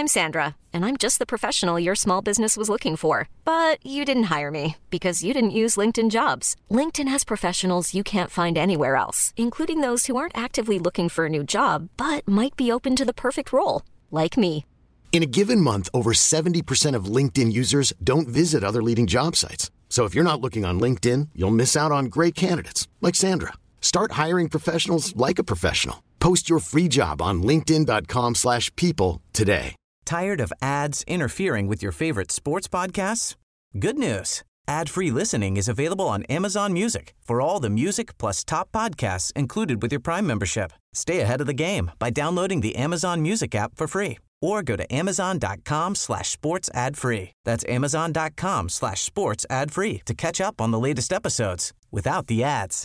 I'm Sandra, and I'm just the professional your small business was looking for. But you didn't hire me because you didn't use LinkedIn Jobs. LinkedIn has professionals you can't find anywhere else, including those who aren't actively looking for a new job, but might be open to the perfect role, like me. In a given month, over 70% of LinkedIn users don't visit other leading job sites. So if you're not looking on LinkedIn, you'll miss out on great candidates like Sandra. Start hiring professionals like a professional. Post your free job on linkedin.com/people today. Tired of ads interfering with your favorite sports podcasts? Good news. Ad-free listening is available on Amazon Music for all the music plus top podcasts included with your Prime membership. Stay ahead of the game by downloading the Amazon Music app for free or go to amazon.com/sports ad free. That's amazon.com/sports ad free to catch up on the latest episodes without the ads.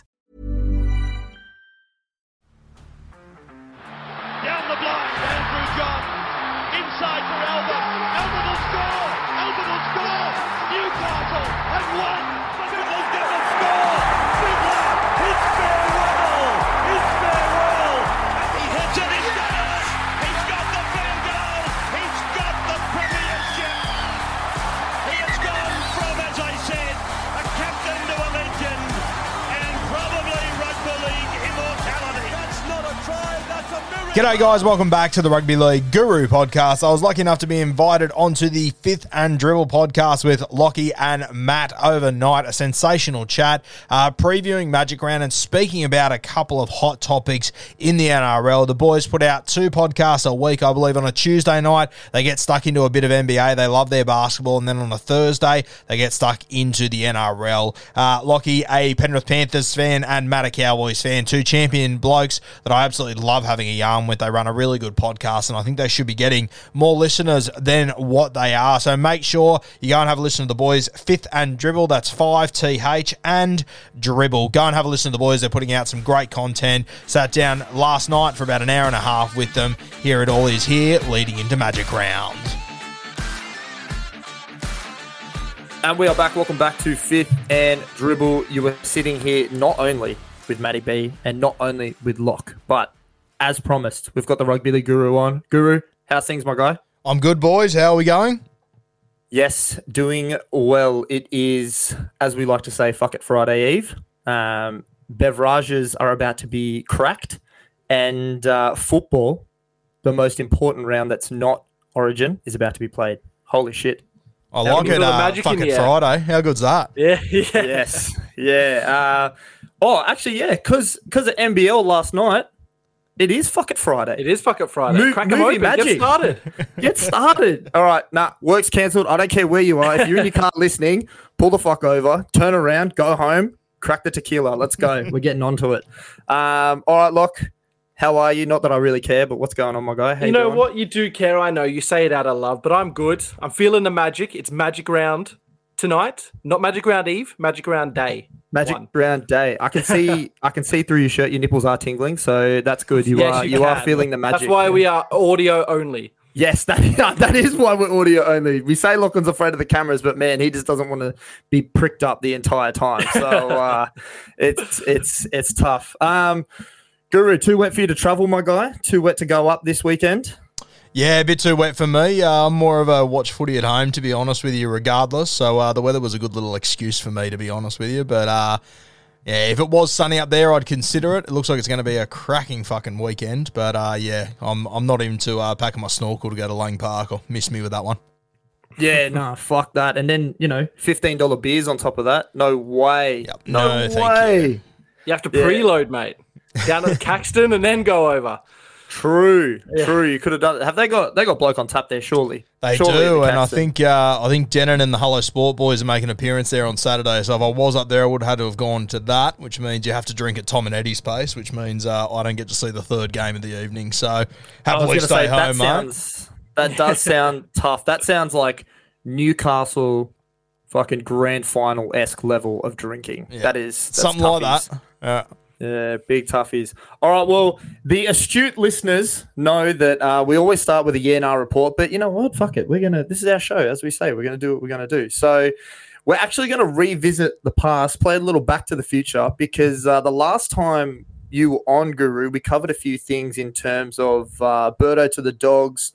Down the blind, Andrew John. Inside for Albert. Albert will score. Albert will score. Newcastle have won. Fiddler's going to score. Fiddler, it's farewell. It's farewell. And he hits it. He's got it. He's got the field goal. He's got the premiership. He has gone from, as I said, a captain to a legend and probably rugby league immortality. That's not a try. That's a miracle. G'day guys, welcome back to the Rugby League Guru podcast. I was lucky enough to be invited onto the Fifth and Dribble podcast with Lockie and Matt overnight. A sensational chat, previewing Magic Round and speaking about a couple of hot topics in the NRL. The boys put out 2 podcasts a week, I believe. On a Tuesday night, they get stuck into a bit of NBA. They love their basketball. And then on a Thursday, they get stuck into the NRL. Lockie, a Penrith Panthers fan, and Matt, a Cowboys fan. 2 champion blokes that I absolutely love having a yarn with. They run a really good podcast, and I think they should be getting more listeners than what they are. So make sure you go and have a listen to the boys. Fifth and Dribble, that's 5TH and Dribble. Go and have a listen to the boys. They're putting out some great content. Sat down last night for about an hour and a half with them. Here it all is here, leading into Magic Round. And we are back. Welcome back to Fifth and Dribble. You were sitting here not only with Matty B and not only with Locke, but as promised, we've got the Rugby League Guru on. Guru, how's things, my guy? I'm good, boys. How are we going? Yes, doing well. It is, as we like to say, fuck it Friday Eve. Beverages are about to be cracked, and football, the most important round that's not Origin, is about to be played. Holy shit. I like it. Fuck it Friday. How good's that? Yeah. Yes. Yeah. Actually, yeah, because of NBL last night, it is Fuck It Friday. It is Fuck It Friday. Crack 'em open. Magic. Get started. Get started. All right. Work's cancelled. I don't care where you are. If you're in your car listening, pull the fuck over, turn around, go home, crack the tequila. Let's go. We're getting onto it. All right, Locke. How are you? Not that I really care, but what's going on, my guy? How you know what? You do care. I know. You say it out of love, but I'm good. I'm feeling the magic. It's Magic Round tonight. Not Magic Round Eve. Magic Round Day. Magic Round Day. I can see through your shirt. Your nipples are tingling, so that's good. You are feeling the magic. That's why we are audio only. Yes, that is why we're audio only. We say Lachlan's afraid of the cameras, but man, he just doesn't want to be pricked up the entire time. So it's tough. Guru, too wet for you to travel, my guy? Too wet to go up this weekend? Yeah, a bit too wet for me. I'm more of a watch footy at home, to be honest with you, regardless. So the weather was a good little excuse for me, to be honest with you. But yeah, if it was sunny up there, I'd consider it. It looks like it's going to be a cracking fucking weekend. But yeah, I'm not even to packing my snorkel to go to Lang Park. Or miss me with that one. Yeah, no, fuck that. And then, $15 beers on top of that. No way. Yep. No way. Thank you. You have to preload, mate. Down to Caxton and then go over. True. You could have done it. Have they got bloke on tap there? Surely they do, and I think Denon and the Hello Sport boys are making an appearance there on Saturday. So if I was up there, I would have had to have gone to that, which means you have to drink at Tom and Eddie's place, which means I don't get to see the third game of the evening. So happily stay home, mate. That does sound tough. That sounds like Newcastle fucking grand final-esque level of drinking. Yeah. That's something toughies. Like that. Yeah, big toughies. All right, well, the astute listeners know that we always start with a yeah-nah report, but you know what? Fuck it. This is our show, as we say. We're going to do what we're going to do. So we're actually going to revisit the past, play a little Back to the Future, because the last time you were on, Guru, we covered a few things in terms of Birdo to the Dogs,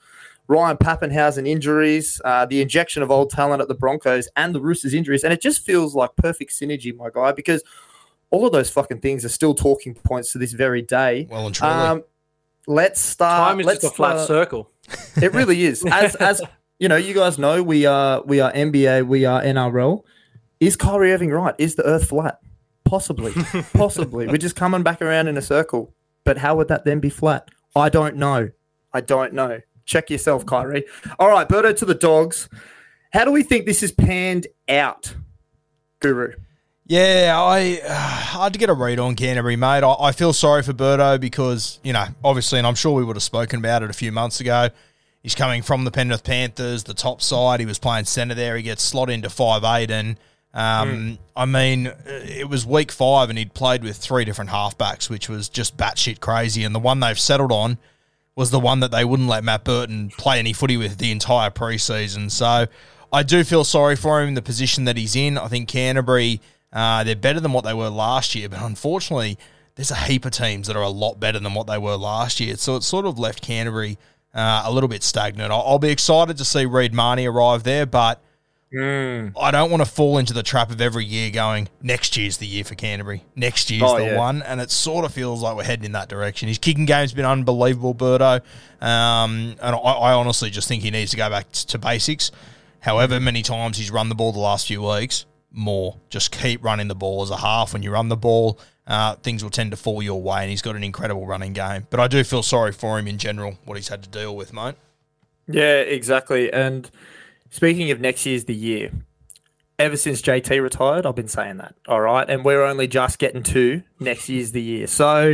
Ryan Pappenhausen injuries, the injection of old talent at the Broncos, and the Roosters injuries. And it just feels like perfect synergy, my guy, because all of those fucking things are still talking points to this very day. Well and truly. Let's start. Time is just a flat circle. It really is. As you know, you guys know, we are NBA, we are NRL. Is Kyrie Irving right? Is the earth flat? Possibly. Possibly. We're just coming back around in a circle. But how would that then be flat? I don't know. Check yourself, Kyrie. All right, Birdo to the Dogs. How do we think this has panned out, Guru? Yeah, hard to get a read on Canterbury, mate. I feel sorry for Birdo because, you know, obviously, and I'm sure we would have spoken about it a few months ago, he's coming from the Penrith Panthers, the top side. He was playing centre there. He gets slotted into 5'8", and I mean, it was week 5 and he'd played with 3 different halfbacks, which was just batshit crazy. And the one they've settled on was the one that they wouldn't let Matt Burton play any footy with the entire preseason. So I do feel sorry for him in the position that he's in. I think Canterbury, they're better than what they were last year, but unfortunately, there's a heap of teams that are a lot better than what they were last year. So it's sort of left Canterbury a little bit stagnant. I'll be excited to see Reid Marnie arrive there, but I don't want to fall into the trap of every year going, next year's the year for Canterbury. Next year's one. And it sort of feels like we're heading in that direction. His kicking game's been unbelievable, Birdo. And I honestly just think he needs to go back to basics. However many times he's run the ball the last few weeks, more. Just keep running the ball as a half. When you run the ball, things will tend to fall your way, and he's got an incredible running game. But I do feel sorry for him in general, what he's had to deal with, mate. Yeah, exactly. And speaking of next year's the year, ever since JT retired, I've been saying that, all right? And we're only just getting to next year's the year. So,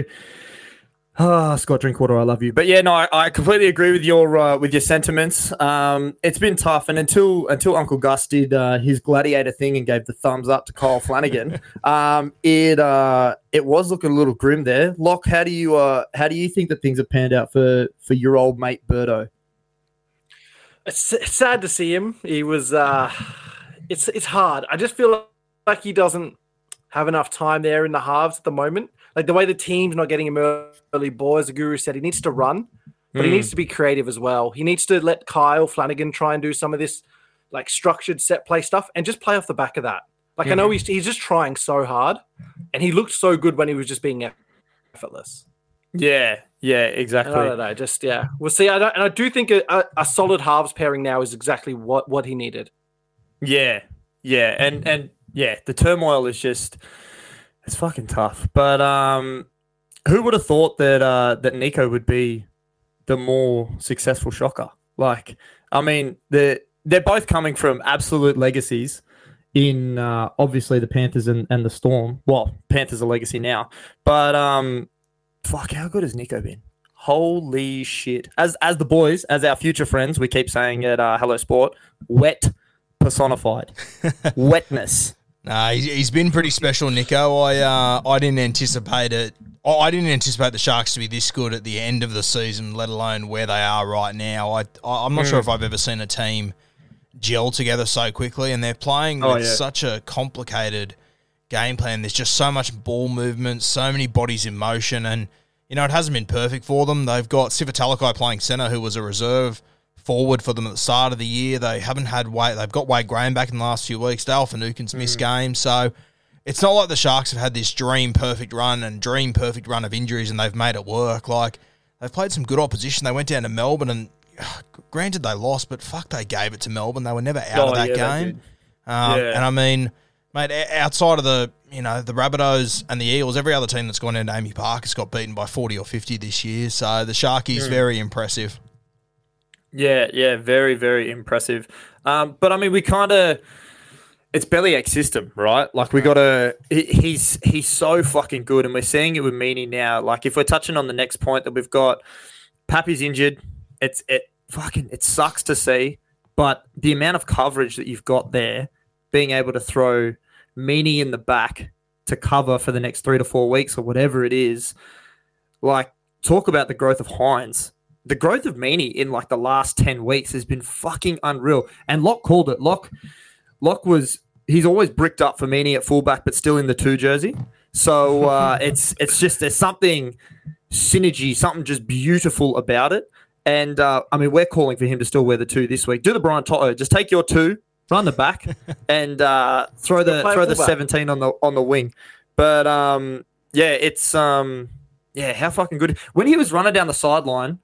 Scott Drinkwater, I love you. But yeah, no, I completely agree with your sentiments. It's been tough, and until Uncle Gus did his gladiator thing and gave the thumbs up to Kyle Flanagan, it was looking a little grim there. Locke, how do you think that things have panned out for your old mate Birdo? It's sad to see him. He was. It's hard. I just feel like he doesn't have enough time there in the halves at the moment. Like the way the team's not getting him early ball, as the Guru said, he needs to run, but he needs to be creative as well. He needs to let Kyle Flanagan try and do some of this like structured set play stuff and just play off the back of that. Like I know he's just trying so hard, and he looked so good when he was just being effortless. Yeah, exactly. I don't know. Just we'll see. I do think a solid halves pairing now is exactly what he needed. Yeah, and the turmoil is just. It's fucking tough, but who would have thought that Nico would be the more successful shocker? Like, I mean, they're both coming from absolute legacies in obviously the Panthers and the Storm. Well, Panthers are legacy now, but fuck, how good has Nico been? Holy shit! As the boys, as our future friends, we keep saying at Hello Sport, wet personified, wetness. Nah, he's been pretty special, Nico. I didn't anticipate it. I didn't anticipate the Sharks to be this good at the end of the season, let alone where they are right now. I'm not sure if I've ever seen a team gel together so quickly, and they're playing with such a complicated game plan. There's just so much ball movement, so many bodies in motion, and you know it hasn't been perfect for them. They've got Sifa Talakai playing centre, who was a reserve forward for them at the start of the year. They haven't had they've got Wade Graham back in the last few weeks. Dale Finucane's missed games. So it's not like the Sharks have had this dream perfect run of injuries and they've made it work. Like, they've played some good opposition. They went down to Melbourne and granted they lost, but fuck, they gave it to Melbourne. They were never out of that game. And I mean, mate, outside of the Rabbitohs and the Eels, every other team that's gone down to Amy Park has got beaten by 40 or 50 this year. So the Sharkies, very impressive. Yeah, very, very impressive. But I mean, it's Bellyache's system, right? Like he's so fucking good, and we're seeing it with Meaney now. Like if we're touching on the next point that we've got, Pappy's injured. It sucks to see, but the amount of coverage that you've got there, being able to throw Meaney in the back to cover for the next 3 to 4 weeks or whatever it is, like talk about the growth of Hines. The growth of Meaney in like the last 10 weeks has been fucking unreal. And Locke called it. Locke he's always bricked up for Meaney at fullback, but still in the 2 jersey. So it's just, there's something synergy, something just beautiful about it. And, we're calling for him to still wear the 2 this week. Do the Brian Toto. Just take your 2, run the back, and throw the 17 on the wing. But, it's... how fucking good. When he was running down the sideline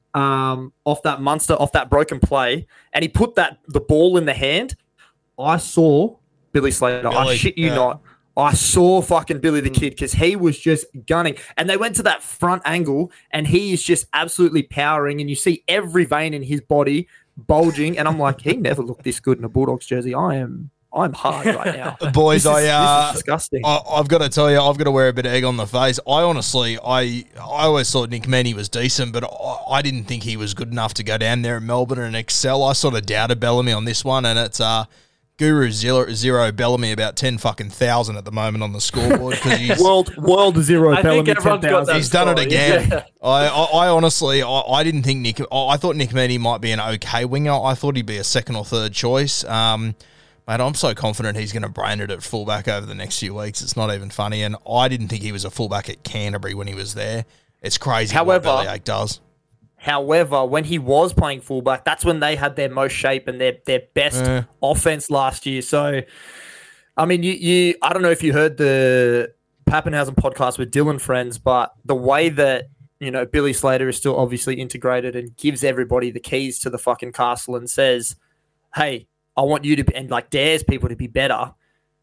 off that broken play, and he put the ball in the hand, I saw Billy Slater. I shit you not. I saw fucking Billy the Kid because he was just gunning. And they went to that front angle, and he is just absolutely powering, and you see every vein in his body bulging. And I'm like, he never looked this good in a Bulldogs jersey. I'm hard right now. Boys, this is disgusting. I've got to tell you, I've got to wear a bit of egg on the face. I honestly always thought Nick Meaney was decent, but I didn't think he was good enough to go down there in Melbourne and excel. I sort of doubted Bellamy on this one, and it's Guru 0 Bellamy about 10 fucking thousand at the moment on the scoreboard because he's world 0 I Bellamy think everyone's got 10,000. that. He's done it again. Yeah. I honestly didn't think I thought Nick Meaney might be an okay winger. I thought he'd be a second or third choice. Mate, I'm so confident he's going to brain it at fullback over the next few weeks. It's not even funny. And I didn't think he was a fullback at Canterbury when he was there. It's crazy what Bellyache does. However, when he was playing fullback, that's when they had their most shape and their best offense last year. So, I mean, you I don't know if you heard the Pappenhausen podcast with Dylan Friends, but the way that, Billy Slater is still obviously integrated and gives everybody the keys to the fucking castle and says, hey, I want you to be, and dares people to be better.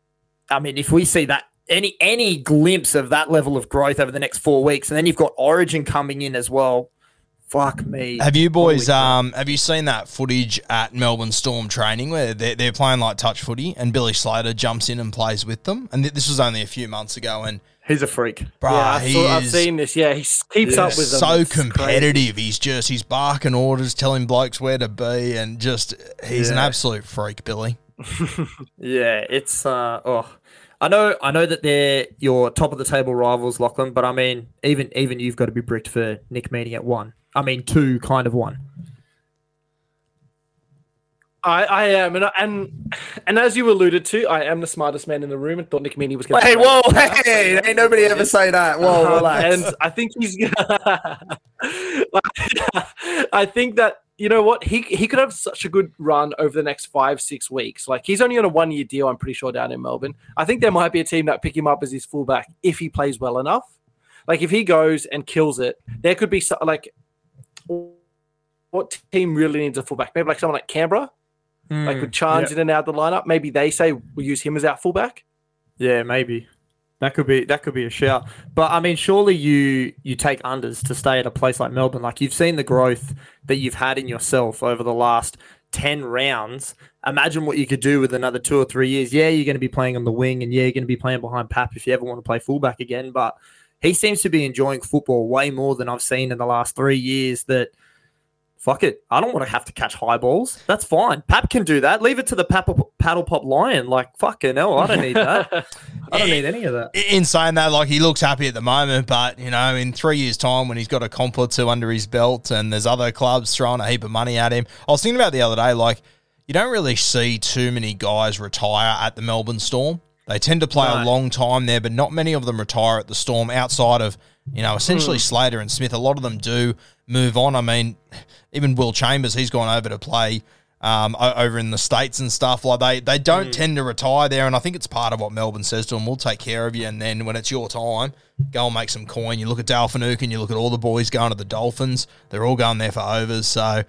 I mean, if we see that any glimpse of that level of growth over the next 4 weeks, and then you've got Origin coming in as well, fuck me. Have you boys, have you seen that footage at Melbourne Storm training where they're playing like touch footy and Billy Slater jumps in and plays with them? And this was only a few months ago, and he's a freak. I've seen this. Yeah, he keeps up with them. So competitive. Crazy. He's barking orders, telling blokes where to be, and he's an absolute freak, Billy. Yeah, it's I know that they're your top of the table rivals, Lachlan, but I mean, even you've got to be bricked for Nick Meaney at 1. I mean, 2, kind of 1. I am, and as you alluded to, I am the smartest man in the room and thought Nick Meaney was going to... Hey, ain't nobody ever say that. Whoa, relax. And I think he's... I think that, you know what, he could have such a good run over the next 5-6 weeks. He's only on a 1-year deal, I'm pretty sure, down in Melbourne. I think there might be a team that pick him up as his fullback if he plays well enough. If he goes and kills it, there could be, what team really needs a fullback? Maybe someone like Canberra? With Chance in and out of the lineup, maybe they say we'll use him as our fullback. Yeah, maybe that could be a shout. But I mean, surely you take unders to stay at a place like Melbourne. You've seen the growth that you've had in yourself over the last 10 rounds. Imagine what you could do with another 2 or 3 years. Yeah, you're going to be playing on the wing, and you're going to be playing behind Pap if you ever want to play fullback again. But he seems to be enjoying football way more than I've seen in the last 3 years. That. Fuck it. I don't want to have to catch high balls. That's fine. Pap can do that. Leave it to the paddle pop lion. Fucking hell, I don't need that. I don't need any of that. In saying that, he looks happy at the moment, but, in 3 years' time when he's got a comp or 2 under his belt and there's other clubs throwing a heap of money at him. I was thinking about the other day, you don't really see too many guys retire at the Melbourne Storm. They tend to play a long time there, but not many of them retire at the Storm outside of, essentially Slater and Smith. A lot of them do move on. I mean, even Will Chambers, he's gone over to play over in the States and stuff. They don't tend to retire there, and I think it's part of what Melbourne says to them. We'll take care of you, and then when it's your time, go and make some coin. You look at Dale Finucane, you look at all the boys going to the Dolphins. They're all going there for overs, so...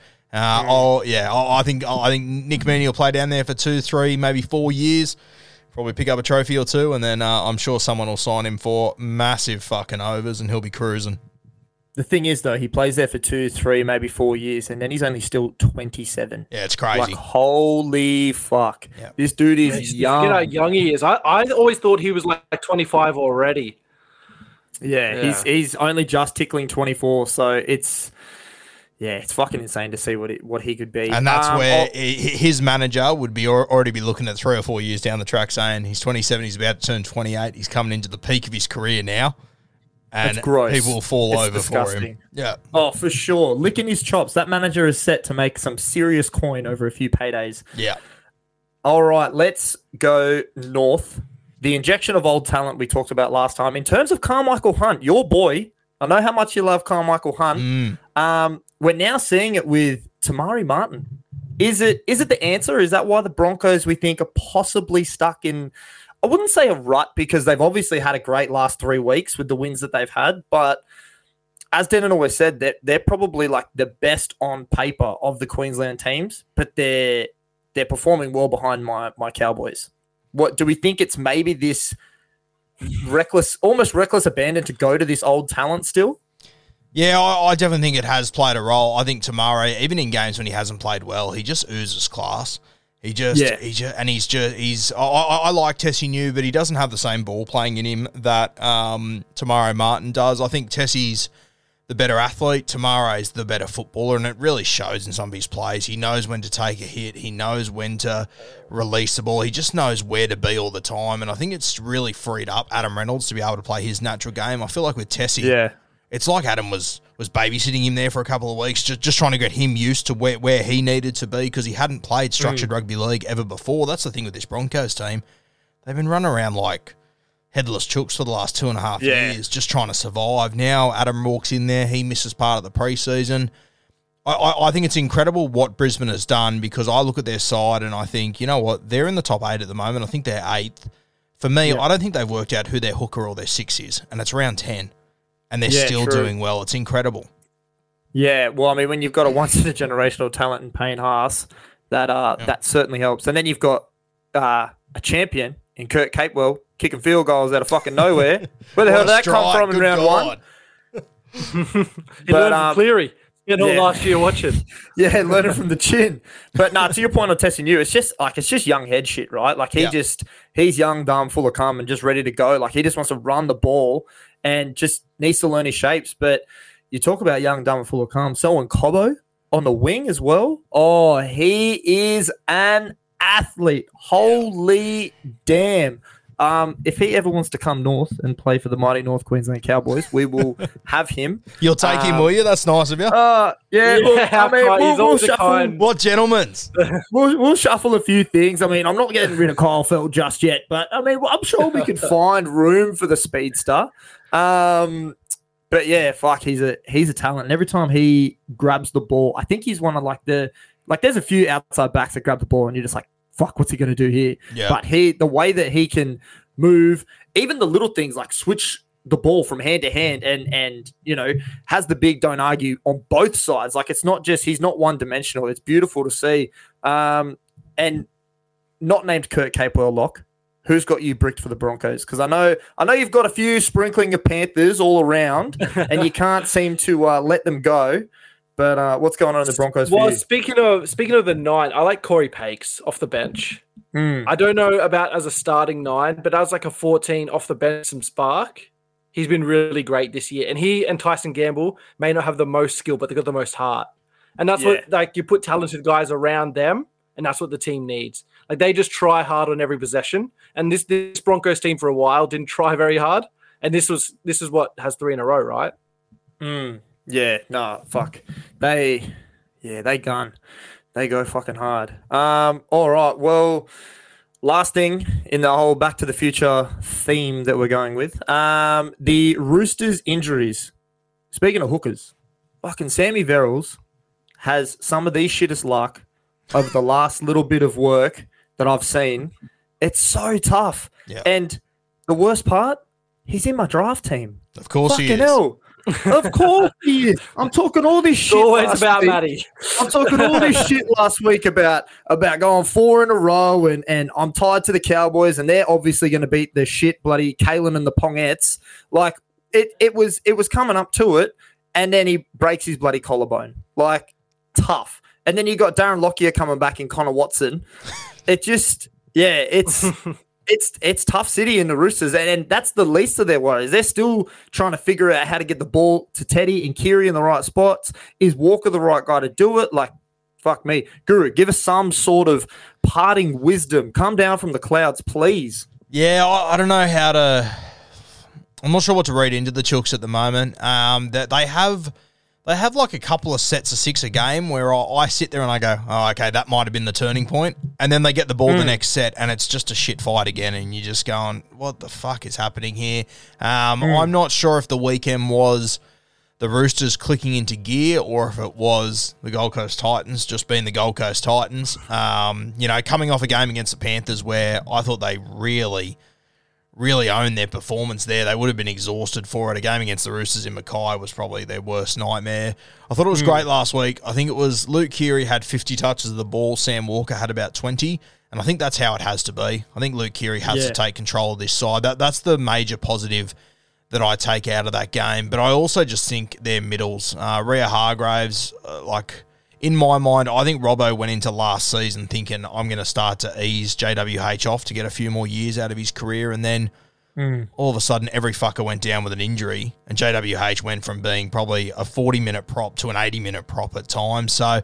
I think Nick Meaney will play down there for 2, 3, maybe 4 years. Probably pick up a trophy or 2, and then I'm sure someone will sign him for massive fucking overs, and he'll be cruising. The thing is, though, he plays there for 2, 3, maybe 4 years, and then he's only still 27. Yeah, it's crazy. Holy fuck. Yep. This dude is young. You know how young he is. I always thought he was 25 already. Yeah, he's only just tickling 24, so it's fucking insane to see what he could be. And that's where his manager would be already be looking at 3 or 4 years down the track saying he's 27, he's about to turn 28, he's coming into the peak of his career now. And people will fall over disgusting. for him. Yeah. Oh, for sure. Licking his chops. That manager is set to make some serious coin over a few paydays. Yeah. All right, let's go north. The injection of old talent we talked about last time. In terms of Carmichael Hunt, your boy, I know how much you love Carmichael Hunt. we're now seeing it with Tamari Martin. Is it the answer? Is that why the Broncos, we think, are possibly stuck in, I wouldn't say a rut, because they've obviously had a great last 3 weeks with the wins that they've had, but as Denon always said, they're probably like the best on paper of the Queensland teams, but they're performing well behind my Cowboys. What do we think? It's maybe this almost reckless abandon to go to this old talent still? Yeah, I definitely think it has played a role. I think Tamari, even in games when he hasn't played well, he just oozes class. I like Tessie New, but he doesn't have the same ball playing in him that Tamari Martin does. I think Tessie's the better athlete. Tamari's the better footballer, and it really shows in some of his plays. He knows when to take a hit. He knows when to release the ball. He just knows where to be all the time, and I think it's really freed up Adam Reynolds to be able to play his natural game. I feel like with Tessie, it's like Adam was babysitting him there for a couple of weeks, just trying to get him used to where he needed to be, because he hadn't played structured rugby league ever before. That's the thing with this Broncos team. They've been running around like headless chooks for the last 2.5 years, just trying to survive. Now Adam walks in there. He misses part of the preseason. I think it's incredible what Brisbane has done, because I look at their side and I think, you know what, they're in the top 8 at the moment. I think they're 8th. For me, I don't think they've worked out who their hooker or their 6 is, and it's round 10. And they're still doing well. It's incredible. Yeah, well, I mean, when you've got a once-in-a-generational talent in Payne Haas, that certainly helps. And then you've got a champion in Kurt Capewell kicking field goals out of fucking nowhere. Where the hell did that come from in round 1? He learned from Cleary. Last year watching. Yeah, learning from the chin. But to your point on testing you, it's just young head shit, right? Like he's young, dumb, full of cum, and just ready to go. Like he just wants to run the ball and just needs to learn his shapes. But you talk about young, dumb, and full of cum. Selwyn Cobbo on the wing as well. Oh, he is an athlete. Holy damn. If he ever wants to come north and play for the mighty North Queensland Cowboys, we will have him. You'll take him, will you? That's nice of you. We'll shuffle. What gentlemen's? We'll shuffle a few things. I mean, I'm not getting rid of Kyle Feld just yet, but I mean, I'm sure we can find room for the speedster. But yeah, fuck, he's a talent. And every time he grabs the ball, I think he's one of there's a few outside backs that grab the ball and you're just like, fuck, what's he going to do here? Yeah. But the way that he can move, even the little things like switch the ball from hand to hand and has the big don't argue on both sides. Like it's not just, he's not one dimensional. It's beautiful to see. And not named Kurt Capewell lock. Who's got you bricked for the Broncos? Because I know you've got a few sprinkling of Panthers all around and you can't seem to let them go. But what's going on in the Broncos for you? Speaking of the 9, I like Corey Pakes off the bench. I don't know about as a starting 9, but as like a 14 off the bench, some spark. He's been really great this year. And he and Tyson Gamble may not have the most skill, but they've got the most heart. And that's what you put talented guys around them, and that's what the team needs. Like they just try hard on every possession. And this Broncos team for a while didn't try very hard. And this is what has 3 in a row, right? Yeah, no, fuck. They gun. They go fucking hard. All right, well, last thing in the whole Back to the Future theme that we're going with, the Roosters injuries. Speaking of hookers, fucking Sammy Verrills has some of the shittest luck over the last little bit of work that I've seen. It's so tough. Yep. And the worst part, he's in my draft team. Of course fucking he is. Hell. Of course he is. I'm talking all this shit. Always about Matty. I'm talking all this shit last week about going 4 in a row, and I'm tied to the Cowboys, and they're obviously going to beat the shit bloody Kalen and the Pongettes. Like it was coming up to it, and then he breaks his bloody collarbone. Like tough. And then you got Darren Lockyer coming back and Connor Watson. It just It's tough city in the Roosters, and that's the least of their worries. They're still trying to figure out how to get the ball to Teddy and Kiri in the right spots. Is Walker the right guy to do it? Like, fuck me. Guru, give us some sort of parting wisdom. Come down from the clouds, please. Yeah, I don't know how to... I'm not sure what to read into the Chooks at the moment. That they have like a couple of sets of 6 a game where I sit there and I go, oh, okay, that might have been the turning point. And then they get the ball the next set and it's just a shit fight again. And you're just going, what the fuck is happening here? I'm not sure if the weekend was the Roosters clicking into gear or if it was the Gold Coast Titans just being the Gold Coast Titans. Coming off a game against the Panthers where I thought they really owned their performance there. They would have been exhausted for it. A game against the Roosters in Mackay was probably their worst nightmare. I thought it was great last week. I think it was Luke Keary had 50 touches of the ball. Sam Walker had about 20. And I think that's how it has to be. I think Luke Keary has to take control of this side. That's the major positive that I take out of that game. But I also just think their middles. Rhea Hargraves, in my mind, I think Robbo went into last season thinking I'm going to start to ease JWH off to get a few more years out of his career. And then all of a sudden, every fucker went down with an injury. And JWH went from being probably a 40-minute prop to an 80-minute prop at times. So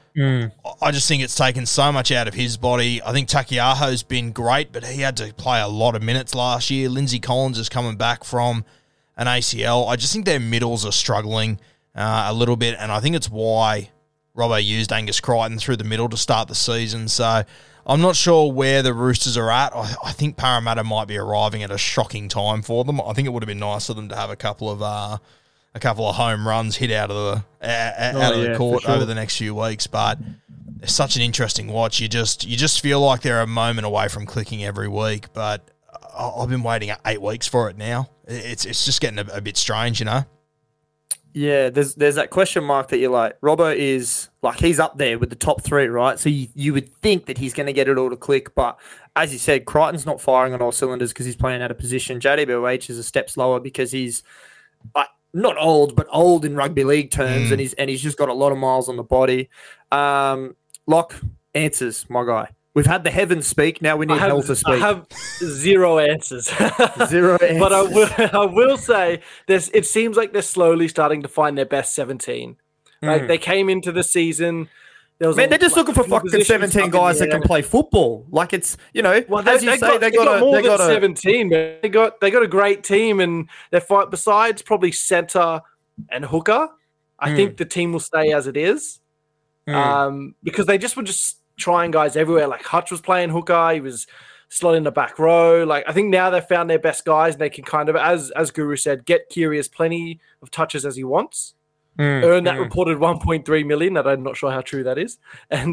I just think it's taken so much out of his body. I think Takiaho's been great, but he had to play a lot of minutes last year. Lindsay Collins is coming back from an ACL. I just think their middles are struggling a little bit, and I think it's why Robbo used Angus Crichton through the middle to start the season. So I'm not sure where the Roosters are at. I think Parramatta might be arriving at a shocking time for them. I think it would have been nice for them to have a couple of home runs hit out of the court over the next few weeks, but it's such an interesting watch. You just feel like they're a moment away from clicking every week, but I've been waiting 8 weeks for it now. It's just getting a bit strange, Yeah, there's that question mark that you're like, Robbo is he's up there with the top 3, right? So you would think that he's going to get it all to click, but as you said, Crichton's not firing on all cylinders because he's playing out of position. JWH is a step slower because he's not old, but old in rugby league terms, and he's just got a lot of miles on the body. Locke, answers, my guy. We've had the heavens speak. Now we need hell to speak. I have 0 answers. 0 answers. But I will say it seems like they're slowly starting to find their best 17. Like they came into the season. They're just looking for fucking 17 guys that can play football. As you say, they got more than 17. They got a great team, and they fight besides probably centre and hooker. I think the team will stay as it is, because they were just trying guys everywhere. Like Hutch was playing hooker, he was slotting in the back row. I think now they've found their best guys, and they can kind of, as Guru said, get Keary as plenty of touches as he wants. Earn that reported 1.3 million. That I'm not sure how true that is, and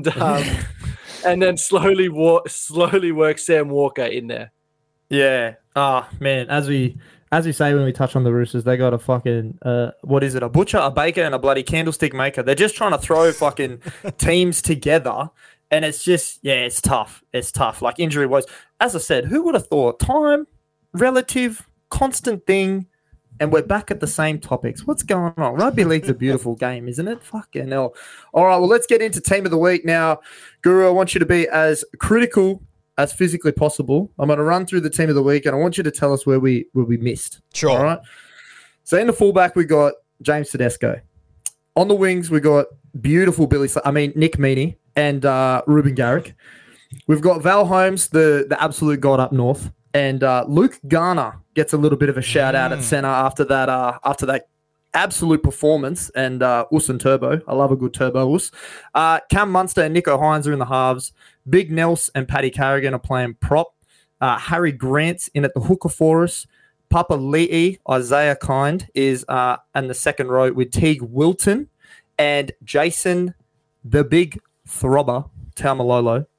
then slowly work Sam Walker in there. Yeah. Man, as we say when we touch on the Roosters, they got a fucking what is it? A butcher, a baker, and a bloody candlestick maker. They're just trying to throw fucking teams together, and it's just it's tough. It's tough. Injury wise, as I said, who would have thought? Time, relative, constant thing. And we're back at the same topics. What's going on? Rugby league's a beautiful game, isn't it? Fucking hell. All right, well, let's get into Team of the Week now. Guru, I want you to be as critical as physically possible. I'm going to run through the Team of the Week, and I want you to tell us where we missed. Sure. All right? So in the fullback, we got James Tedesco. On the wings, we got beautiful Nick Meaney and Ruben Garrick. We've got Val Holmes, the absolute god up north. And Luke Garner gets a little bit of a shout out at centre after that absolute performance. And Us and Turbo, I love a good Turbo Us. Cam Munster and Nico Hines are in the halves. Big Nels and Paddy Carrigan are playing prop. Harry Grant's in at the hooker for us. Papa Lee, Isaiah Kind is in the second row with Teague Wilton, and Jason, the big throbber, Taumalolo,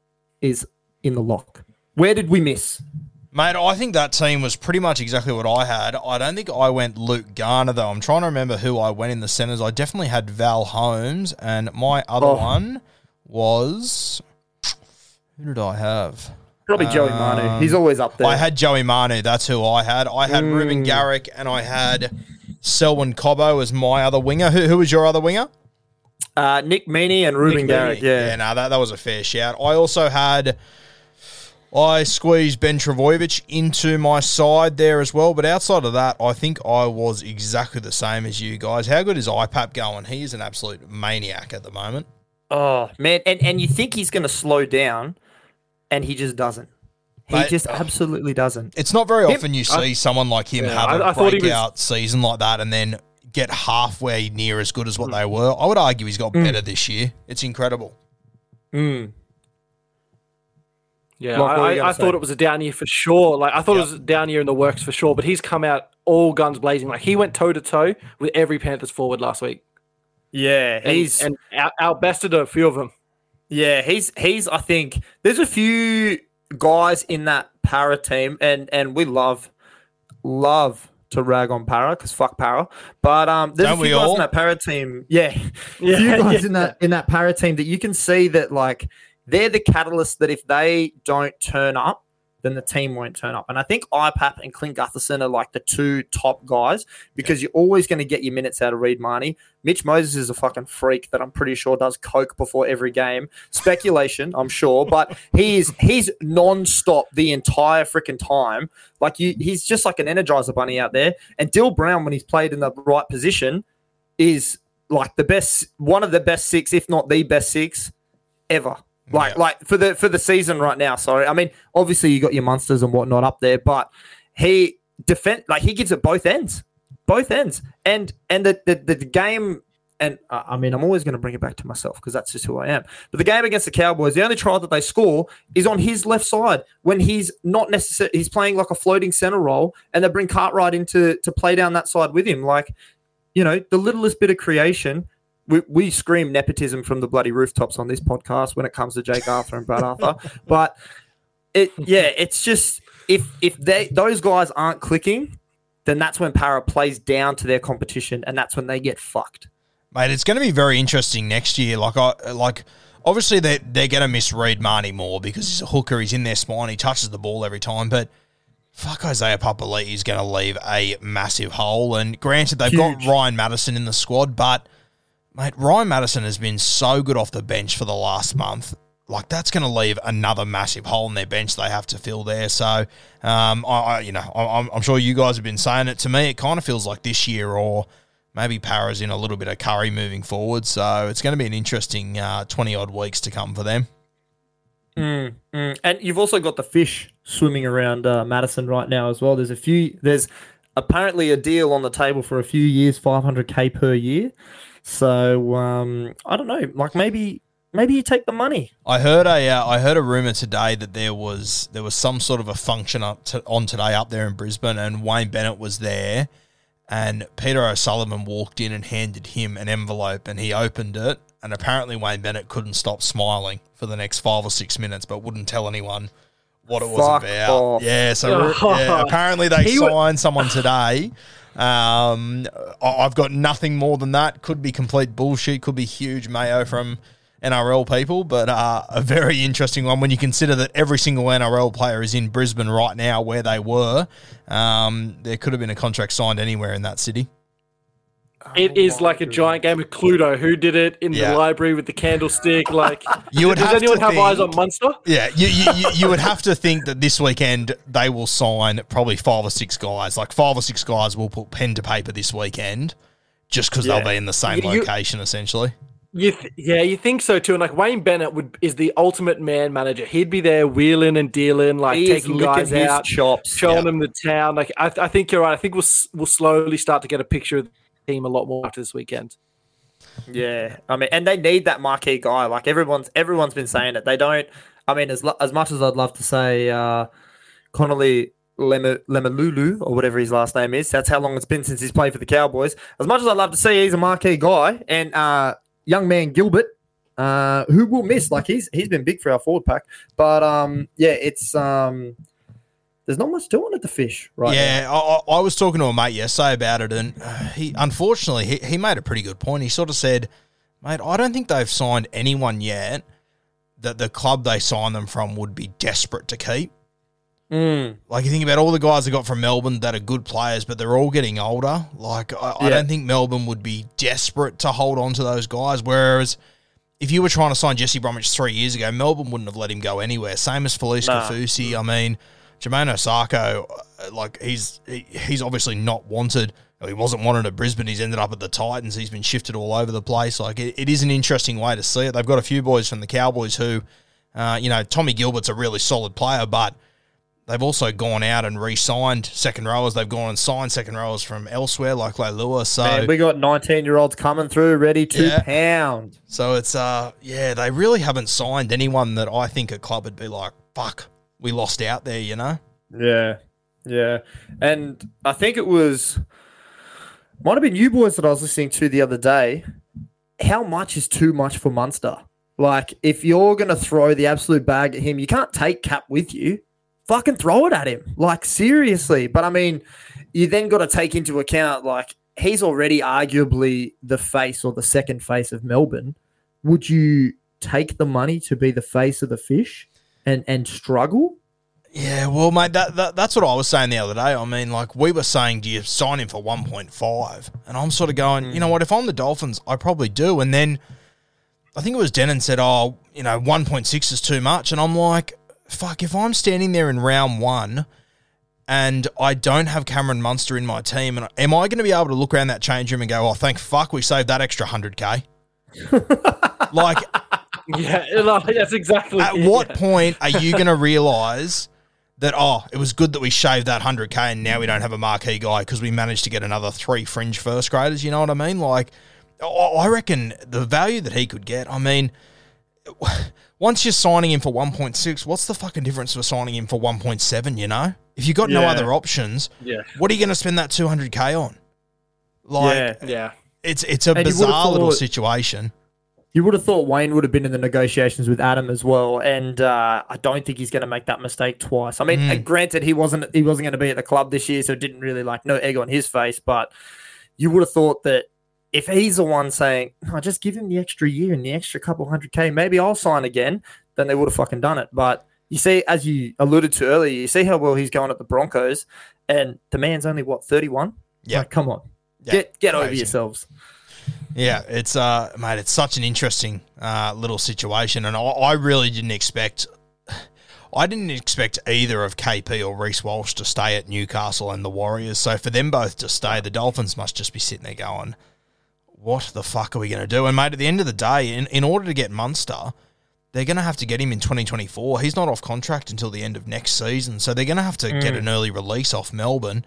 is in the lock. Where did we miss? Mate, I think that team was pretty much exactly what I had. I don't think I went Luke Garner, though. I'm trying to remember who I went in the centres. I definitely had Val Holmes, and my other one was... Who did I have? Probably Joey Manu. He's always up there. I had Joey Manu. That's who I had. I had Ruben Garrick, and I had Selwyn Cobbo as my other winger. Who was your other winger? Nick Meaney and Ruben Garrick. Yeah, no, that was a fair shout. I also had... I squeezed Ben Travojevic into my side there as well, but outside of that, I think I was exactly the same as you guys. How good is IPAP going? He is an absolute maniac at the moment. Oh, man, and you think he's going to slow down, and he just doesn't. He just absolutely doesn't. It's not very often you see someone like him have a breakout season like that and then get halfway near as good as what they were. I would argue he's got better this year. It's incredible. Yeah, Like, what were you gonna I thought say? it was a down year for sure. Like I thought it was a down year in the works for sure, but he's come out all guns blazing. Like he went toe to toe with every Panthers forward last week. Yeah, And outbested a few of them. Yeah, he's. I think there's a few guys in that Para team, and we love to rag on Para because fuck Para. But there's Don't a we few guys all? in that Para team. Yeah, a few guys in that Para team that you can see that like they're the catalyst that if they don't turn up, then the team won't turn up. And I think IPAP and Clint Gutherson are like the two top guys because you're always going to get your minutes out of Reed Marnie. Mitch Moses is a fucking freak that I'm pretty sure does coke before every game. Speculation, I'm sure, but he's non-stop the entire freaking time. Like he's just like an Energizer bunny out there. And Dill Brown, when he's played in the right position, is like one of the best six, if not the best six ever. Like for the season right now. Sorry, I mean obviously you got your monsters and whatnot up there, but he gives it both ends, and the game. And I mean I'm always going to bring it back to myself because that's just who I am. But the game against the Cowboys, the only try that they score is on his left side when he's not necessarily he's playing like a floating center role, and they bring Cartwright in to play down that side with him. Like the littlest bit of creation. We scream nepotism from the bloody rooftops on this podcast when it comes to Jake Arthur and Brad Arthur. But it's just if those guys aren't clicking, then that's when Para plays down to their competition, and that's when they get fucked. Mate, it's going to be very interesting next year. Like obviously they're going to miss Reed Marnie more because he's a hooker. He's in their spine. He touches the ball every time, but. Fuck, Isaiah Papali'i is going to leave a massive hole. And granted, they've got Ryan Madison in the squad, but mate, Ryan Madison has been so good off the bench for the last month. Like, that's going to leave another massive hole in their bench they have to fill there. So, I'm sure you guys have been saying it to me. It kind of feels like this year, or maybe Para's in a little bit of curry moving forward. So, it's going to be an interesting 20-odd weeks to come for them. And you've also got the fish swimming around Madison right now as well. There's apparently a deal on the table for a few years, $500K per year. So I don't know, like maybe you take the money. I heard a rumor today that there was some sort of a function on today up there in Brisbane, and Wayne Bennett was there, and Peter O'Sullivan walked in and handed him an envelope, and he opened it, and apparently Wayne Bennett couldn't stop smiling for the next 5 or 6 minutes, but wouldn't tell anyone what it was about. Off. Yeah, so apparently they signed someone today. I've got nothing more than that. Could be complete bullshit. Could be huge mayo from NRL people, but a very interesting one when you consider that every single NRL player is in Brisbane right now where they were. There could have been a contract signed anywhere in that city. It is like a giant game of Cluedo. Who did it in the library with the candlestick? Like, does anyone have eyes on Munster? Yeah, you would have to think that this weekend they will sign probably 5 or 6 guys. Like 5 or 6 guys will put pen to paper this weekend just because they'll be in the same location, essentially. You think so too. And like Wayne Bennett is the ultimate man manager. He'd be there wheeling and dealing, like taking guys out, showing them the town. Like I think you're right. I think we'll slowly start to get a picture of the team a lot more after this weekend. Yeah, I mean, and they need that marquee guy. Like everyone's been saying it. They don't. I mean, as much as I'd love to say Connolly Lemalulu or whatever his last name is. That's how long it's been since he's played for the Cowboys. As much as I'd love to see he's a marquee guy, and young man Gilbert, who we'll miss. Like he's been big for our forward pack. But it's there's not much doing at the Fish right now. Yeah, I was talking to a mate yesterday about it, and he unfortunately he made a pretty good point. He sort of said, mate, I don't think they've signed anyone yet that the club they signed them from would be desperate to keep. Like, you think about all the guys they got from Melbourne that are good players, but they're all getting older. Like, I don't think Melbourne would be desperate to hold on to those guys, whereas if you were trying to sign Jesse Bromwich 3 years ago, Melbourne wouldn't have let him go anywhere. Same as Felice Kafusi. I mean, Jermaine Osako, like, he's obviously not wanted. He wasn't wanted at Brisbane. He's ended up at the Titans. He's been shifted all over the place. Like, it is an interesting way to see it. They've got a few boys from the Cowboys who, Tommy Gilbert's a really solid player, but they've also gone out and re-signed second rowers. They've gone and signed second rowers from elsewhere, like Leilua. So man, we got 19-year-olds coming through, ready to pound. So it's they really haven't signed anyone that I think a club would be like, fuck, we lost out there, you know? Yeah. Yeah. And I think it might have been you boys that I was listening to the other day. How much is too much for Munster? Like, if you're going to throw the absolute bag at him, you can't take Cap with you. Fucking throw it at him. Like, seriously. But, I mean, you then got to take into account, like, he's already arguably the face or the second face of Melbourne. Would you take the money to be the face of the Fish and struggle? Yeah, well, mate, that's what I was saying the other day. I mean, like, we were saying, do you sign him for 1.5? And I'm sort of going, you know what, if I'm the Dolphins, I probably do. And then I think it was Denon said, 1.6 is too much. And I'm like, fuck, if I'm standing there in round one and I don't have Cameron Munster in my team, and am I going to be able to look around that change room and go, oh, thank fuck we saved that extra 100K? Like, yeah, that's exactly. At what point are you going to realise that, it was good that we shaved that 100K and now we don't have a marquee guy because we managed to get another 3 fringe first graders, you know what I mean? Like, I reckon the value that he could get, I mean, once you're signing him for 1.6, what's the fucking difference for signing him for 1.7, you know? If you've got no other options, what are you going to spend that 200K on? Like, it's a bizarre little situation. You would have thought Wayne would have been in the negotiations with Adam as well, and I don't think he's going to make that mistake twice. I mean, granted, he wasn't going to be at the club this year, so it didn't really no egg on his face. But you would have thought that if he's the one saying, "No, just give him the extra year and the extra couple 100K, maybe I'll sign again," then they would have fucking done it. But you see, as you alluded to earlier, you see how well he's going at the Broncos, and the man's only 31. Yeah, come on, get over yourselves. Yeah, it's mate, it's such an interesting little situation, and I really didn't expect either of KP or Reece Walsh to stay at Newcastle and the Warriors. So for them both to stay, the Dolphins must just be sitting there going, what the fuck are we going to do? And mate, at the end of the day, in order to get Munster, they're going to have to get him in 2024. He's not off contract until the end of next season, so they're going to have to get an early release off Melbourne.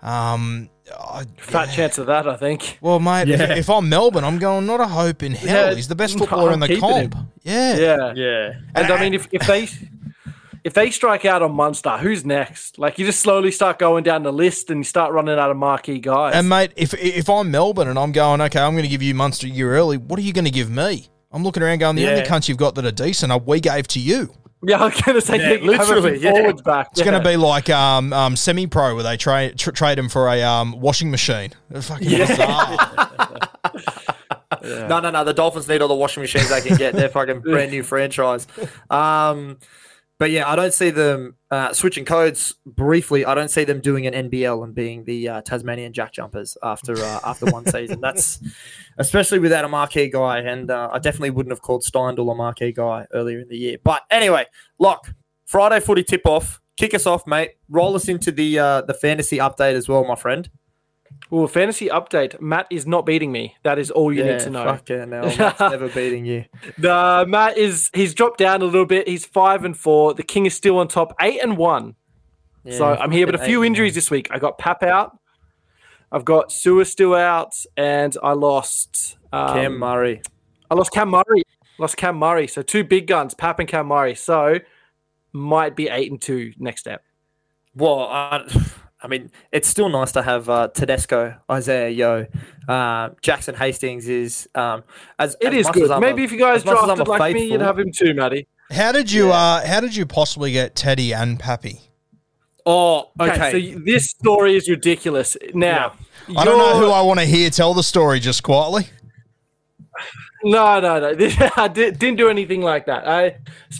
Fat chance of that, I think. Well, mate, if I'm Melbourne, I'm going, not a hope in hell. He's the best footballer in the comp. Yeah. And I mean, if they strike out on Munster, who's next? Like, you just slowly start going down the list and you start running out of marquee guys. And, mate, if I'm Melbourne and I'm going, okay, I'm going to give you Munster a year early, what are you going to give me? I'm looking around going, the only cunts you've got that are decent we gave to you. Yeah, I was going to say, literally, forwards back. It's going to be like semi-pro where they trade him for a washing machine. It's fucking bizarre. No. The Dolphins need all the washing machines they can get. They're fucking brand new franchise. But yeah, I don't see them switching codes briefly. I don't see them doing an NBL and being the Tasmanian Jack Jumpers after one season. That's especially without a marquee guy, and I definitely wouldn't have called Steindl a marquee guy earlier in the year. But anyway, Lock, Friday footy tip-off. Kick us off, mate. Roll us into the fantasy update as well, my friend. Well, fantasy update. Matt is not beating me. That is all you need to know. Fuck yeah, no, Matt's never beating you. Matt he's dropped down a little bit. He's 5-4. The King is still on top, 8-1. Yeah, so I'm here, but a few injuries this week. I got Pap out. I've got Sewer still out, and I lost Cam Murray. I lost Cam Murray. So 2 big guns, Pap and Cam Murray. So might be 8-2 next step. Well, I mean, it's still nice to have Tedesco, Isaiah Yeo, Jackson Hastings is it is good. Maybe if you guys drafted like me, you'd have him too, Matty. How did you possibly get Teddy and Pappy? Oh, okay. So this story is ridiculous. Now, I don't know who I want to hear tell the story just quietly. No. I didn't do anything like that.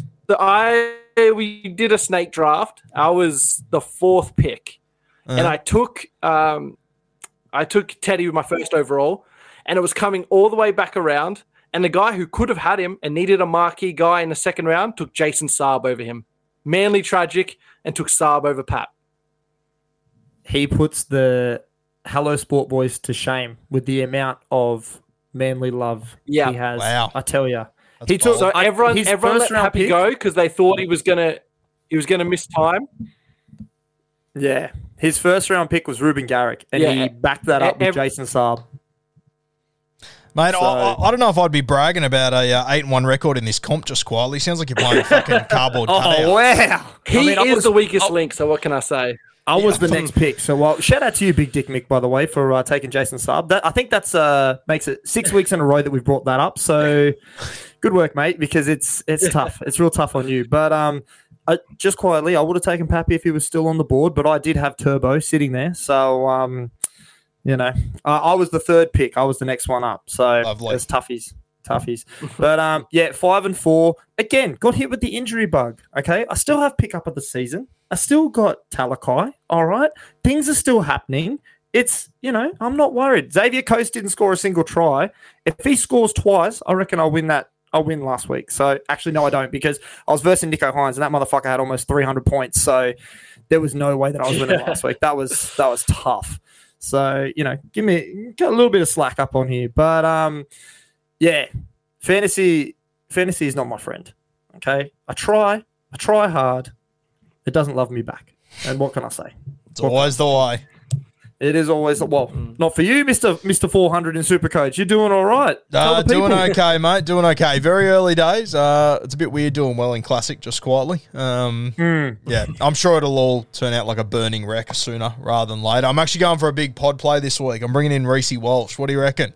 We did a snake draft. I was the 4th pick. And I took Teddy with my first overall, and it was coming all the way back around. And the guy who could have had him and needed a marquee guy in the second round took Jason Saab over him. Manly tragic, and took Saab over Pat. He puts the Hello Sport boys to shame with the amount of Manly love he has. Wow. I tell you. He took so everyone let Happy go because they thought he was gonna miss time. Yeah. His first round pick was Ruben Garrick, and he backed that up with Jason Saab. Mate, So- I don't know if I'd be bragging about a 8-1 record in this comp just quietly. Sounds like you're playing fucking cardboard cutout. Oh, wow. He I is was- the weakest link, so what can I say? I was the next pick. So shout out to you, Big Dick Mick, by the way, for taking Jason Saab. I think that's makes it 6 weeks in a row that we've brought that up. So good work, mate, because it's tough. It's real tough on you. But just quietly, I would have taken Pappy if he was still on the board, but I did have Turbo sitting there. So, I was the third pick. I was the next one up. So Lovely. it's toughies. But 5 and 4 again got hit with the injury bug. Okay, I still have pickup of the season. I still got Talakai. All right, things are still happening. It's I'm not worried. Xavier Coates didn't score a single try. If he scores twice, I reckon I'll win that. I'll win last week. So actually, no, I don't, because I was versing Nico Hines and that motherfucker had almost 300 points. So there was no way that I was winning last week. That was tough. So get a little bit of slack up on here, but fantasy is not my friend. Okay, I try hard. It doesn't love me back. And what can I say? It's always the way. It is always not for you, Mr. 400 in Supercoach. You're doing all right. Tell the Doing people. okay, mate. Doing okay. Very early days. It's a bit weird doing well in Classic, just quietly. Yeah, I'm sure it'll all turn out like a burning wreck sooner rather than later. I'm actually going for a big pod play this week. I'm bringing in Reece Walsh. What do you reckon?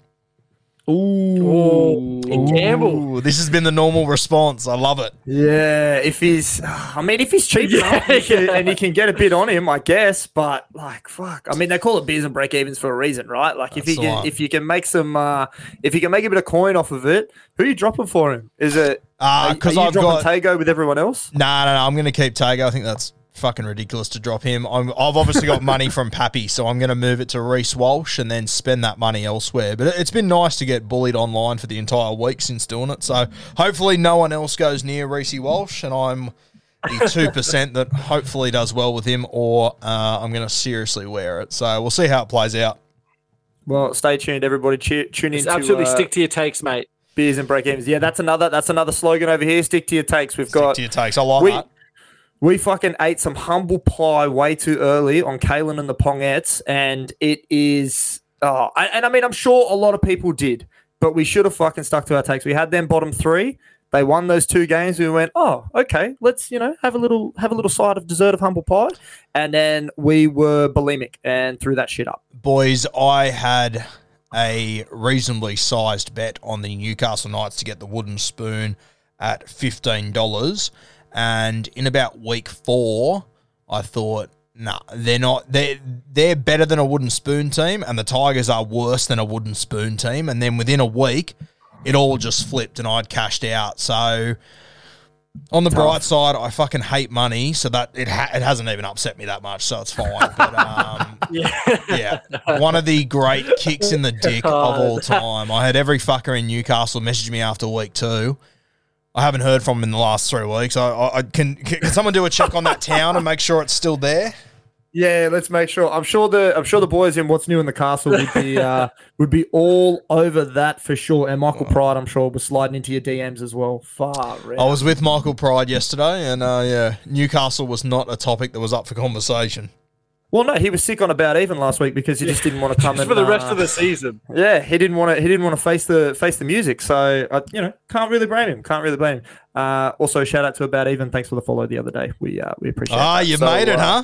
Ooh, gamble. Ooh, this has been the normal response. I love it. Yeah, if he's cheap enough and you can get a bit on him, I guess. But fuck. I mean, they call it beers and break evens for a reason, right? Like if you can make some, if you can make a bit of coin off of it, who are you dropping for him? Is it Because are you I've dropping got Tago with everyone else? No. I'm going to keep Tago. I think that's fucking ridiculous to drop him. I've obviously got money from Pappy, so I'm going to move it to Reece Walsh and then spend that money elsewhere. But it's been nice to get bullied online for the entire week since doing it. So hopefully no one else goes near Reece Walsh, and I'm the 2% that hopefully does well with him, or I'm going to seriously wear it. So we'll see how it plays out. Well, stay tuned, everybody. Tune in. Just absolutely stick to your takes, mate. Beers and break evens. Yeah, that's another slogan over here. Stick to your takes. Stick to your takes. I like that. We fucking ate some humble pie way too early on Kalen and the Pongettes, and it is. And I mean, I'm sure a lot of people did, but we should have fucking stuck to our takes. We had them bottom three. They won those 2 games. We went, oh, okay, let's have a little side of dessert of humble pie, and then we were bulimic and threw that shit up. Boys, I had a reasonably sized bet on the Newcastle Knights to get the wooden spoon at $15. And in about week 4, I thought, nah, they're not. They're better than a wooden spoon team, and the Tigers are worse than a wooden spoon team. And then within a week, it all just flipped, and I'd cashed out. So on the bright side, I fucking hate money, so that it hasn't even upset me that much, so it's fine. But yeah, one of the great kicks in the dick of all time. I had every fucker in Newcastle message me after week 2. I haven't heard from him in the last 3 weeks. Can someone do a check on that town and make sure it's still there? Yeah, let's make sure. I'm sure the boys in What's New in the Castle would be all over that for sure. And Michael Pride, I'm sure, was sliding into your DMs as well. Far out. I was with Michael Pride yesterday, and Newcastle was not a topic that was up for conversation. Well, no, he was sick on About Even last week because he just didn't want to come in for the rest of the season. Yeah, he didn't want to face the music. So can't really blame him. Also, shout out to About Even. Thanks for the follow the other day. We appreciate. You made it, huh?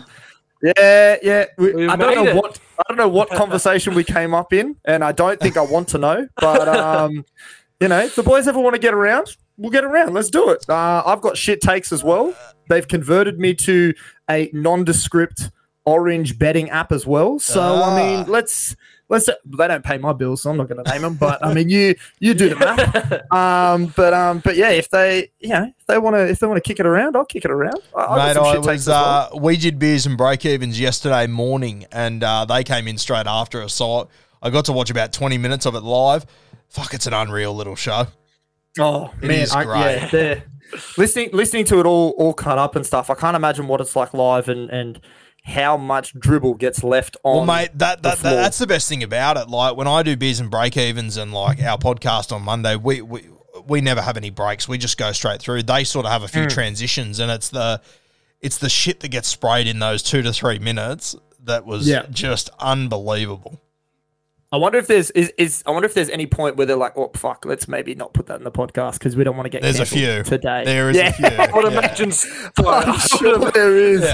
Yeah. I don't know what conversation we came up in, and I don't think I want to know. But if the boys ever want to get around, we'll get around. Let's do it. I've got shit takes as well. They've converted me to a nondescript orange betting app as well. So I mean, let's. They don't pay my bills, so I'm not going to name them. But I mean, you do the math. But yeah, if they want to kick it around, I'll kick it around. We did beers and break evens yesterday morning, and they came in straight after us. So I got to watch about 20 minutes of it live. Fuck, it's an unreal little show. Oh man, great. Yeah, listening to it all cut up and stuff. I can't imagine what it's like live and how much dribble gets left on. Well, mate, that's the best thing about it. Like when I do beers and break evens and like our podcast on Monday, we never have any breaks. We just go straight through. They sort of have a few transitions, and it's the shit that gets sprayed in those 2 to 3 minutes that was just unbelievable. I wonder if there's I wonder if there's any point where they're like, oh fuck, let's maybe not put that in the podcast because we don't want to get There's a cancelled few today. There is a few. I would imagine. I'm sure there is.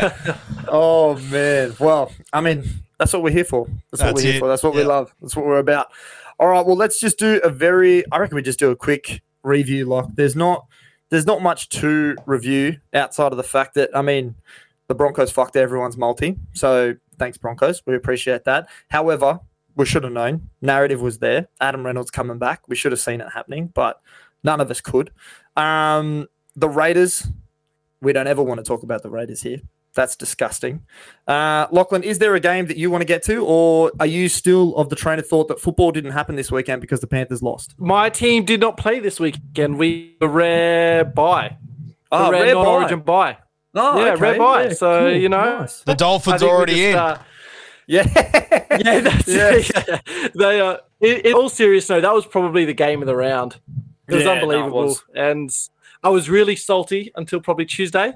Oh man. Well, I mean, that's what we're here for. That's what we're here for. That's what we love. That's what we're about. All right. Well, let's just do I reckon we just do a quick review. Like, there's not much to review outside of the fact that, I mean, the Broncos fucked everyone's multi. So thanks, Broncos. We appreciate that. However, we should have known. Narrative was there. Adam Reynolds coming back. We should have seen it happening, but none of us could. The Raiders, we don't ever want to talk about the Raiders here. That's disgusting. Lachlan, is there a game that you want to get to, or are you still of the train of thought that football didn't happen this weekend because the Panthers lost? My team did not play this weekend. We were rare bye. Oh, rare non-origin bye. Oh, yeah, okay. rare bye. Yeah, So, cool. you know. Nice. The Dolphins already in. Yeah. Yeah, that's it. They in all seriousness, that was probably the game of the round. It was unbelievable. And I was really salty until probably Tuesday.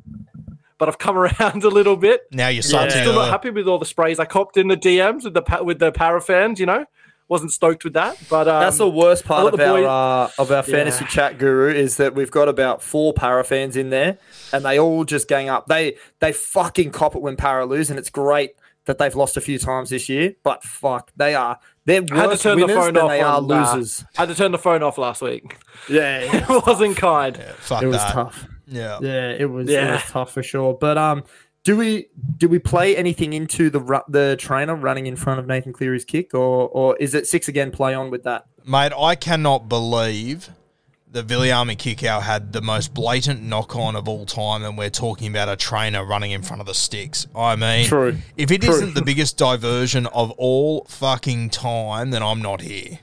But I've come around a little bit. Now you're I'm salty. still not happy with all the sprays I copped in the DMs with the para fans, you know. Wasn't stoked with that. But that's the worst part of our fantasy Yeah. chat guru is that we've got about 4 para fans in there and they all just gang up. They fucking cop it when para lose, and it's great that they've lost a few times this year, but fuck, they're worse winners than they are losers. I had to turn the phone off last week. Yeah, It wasn't kind. Yeah, fuck it was that. tough. Yeah. Yeah, it was tough for sure. But do we play anything into the trainer running in front of Nathan Cleary's kick, or is it 6 again? Play on with that, Mate, I cannot believe that Viliami Kikau had the most blatant knock-on of all time, and we're talking about a trainer running in front of the sticks. I mean, True. If it isn't the biggest diversion of all fucking time, then I'm not here.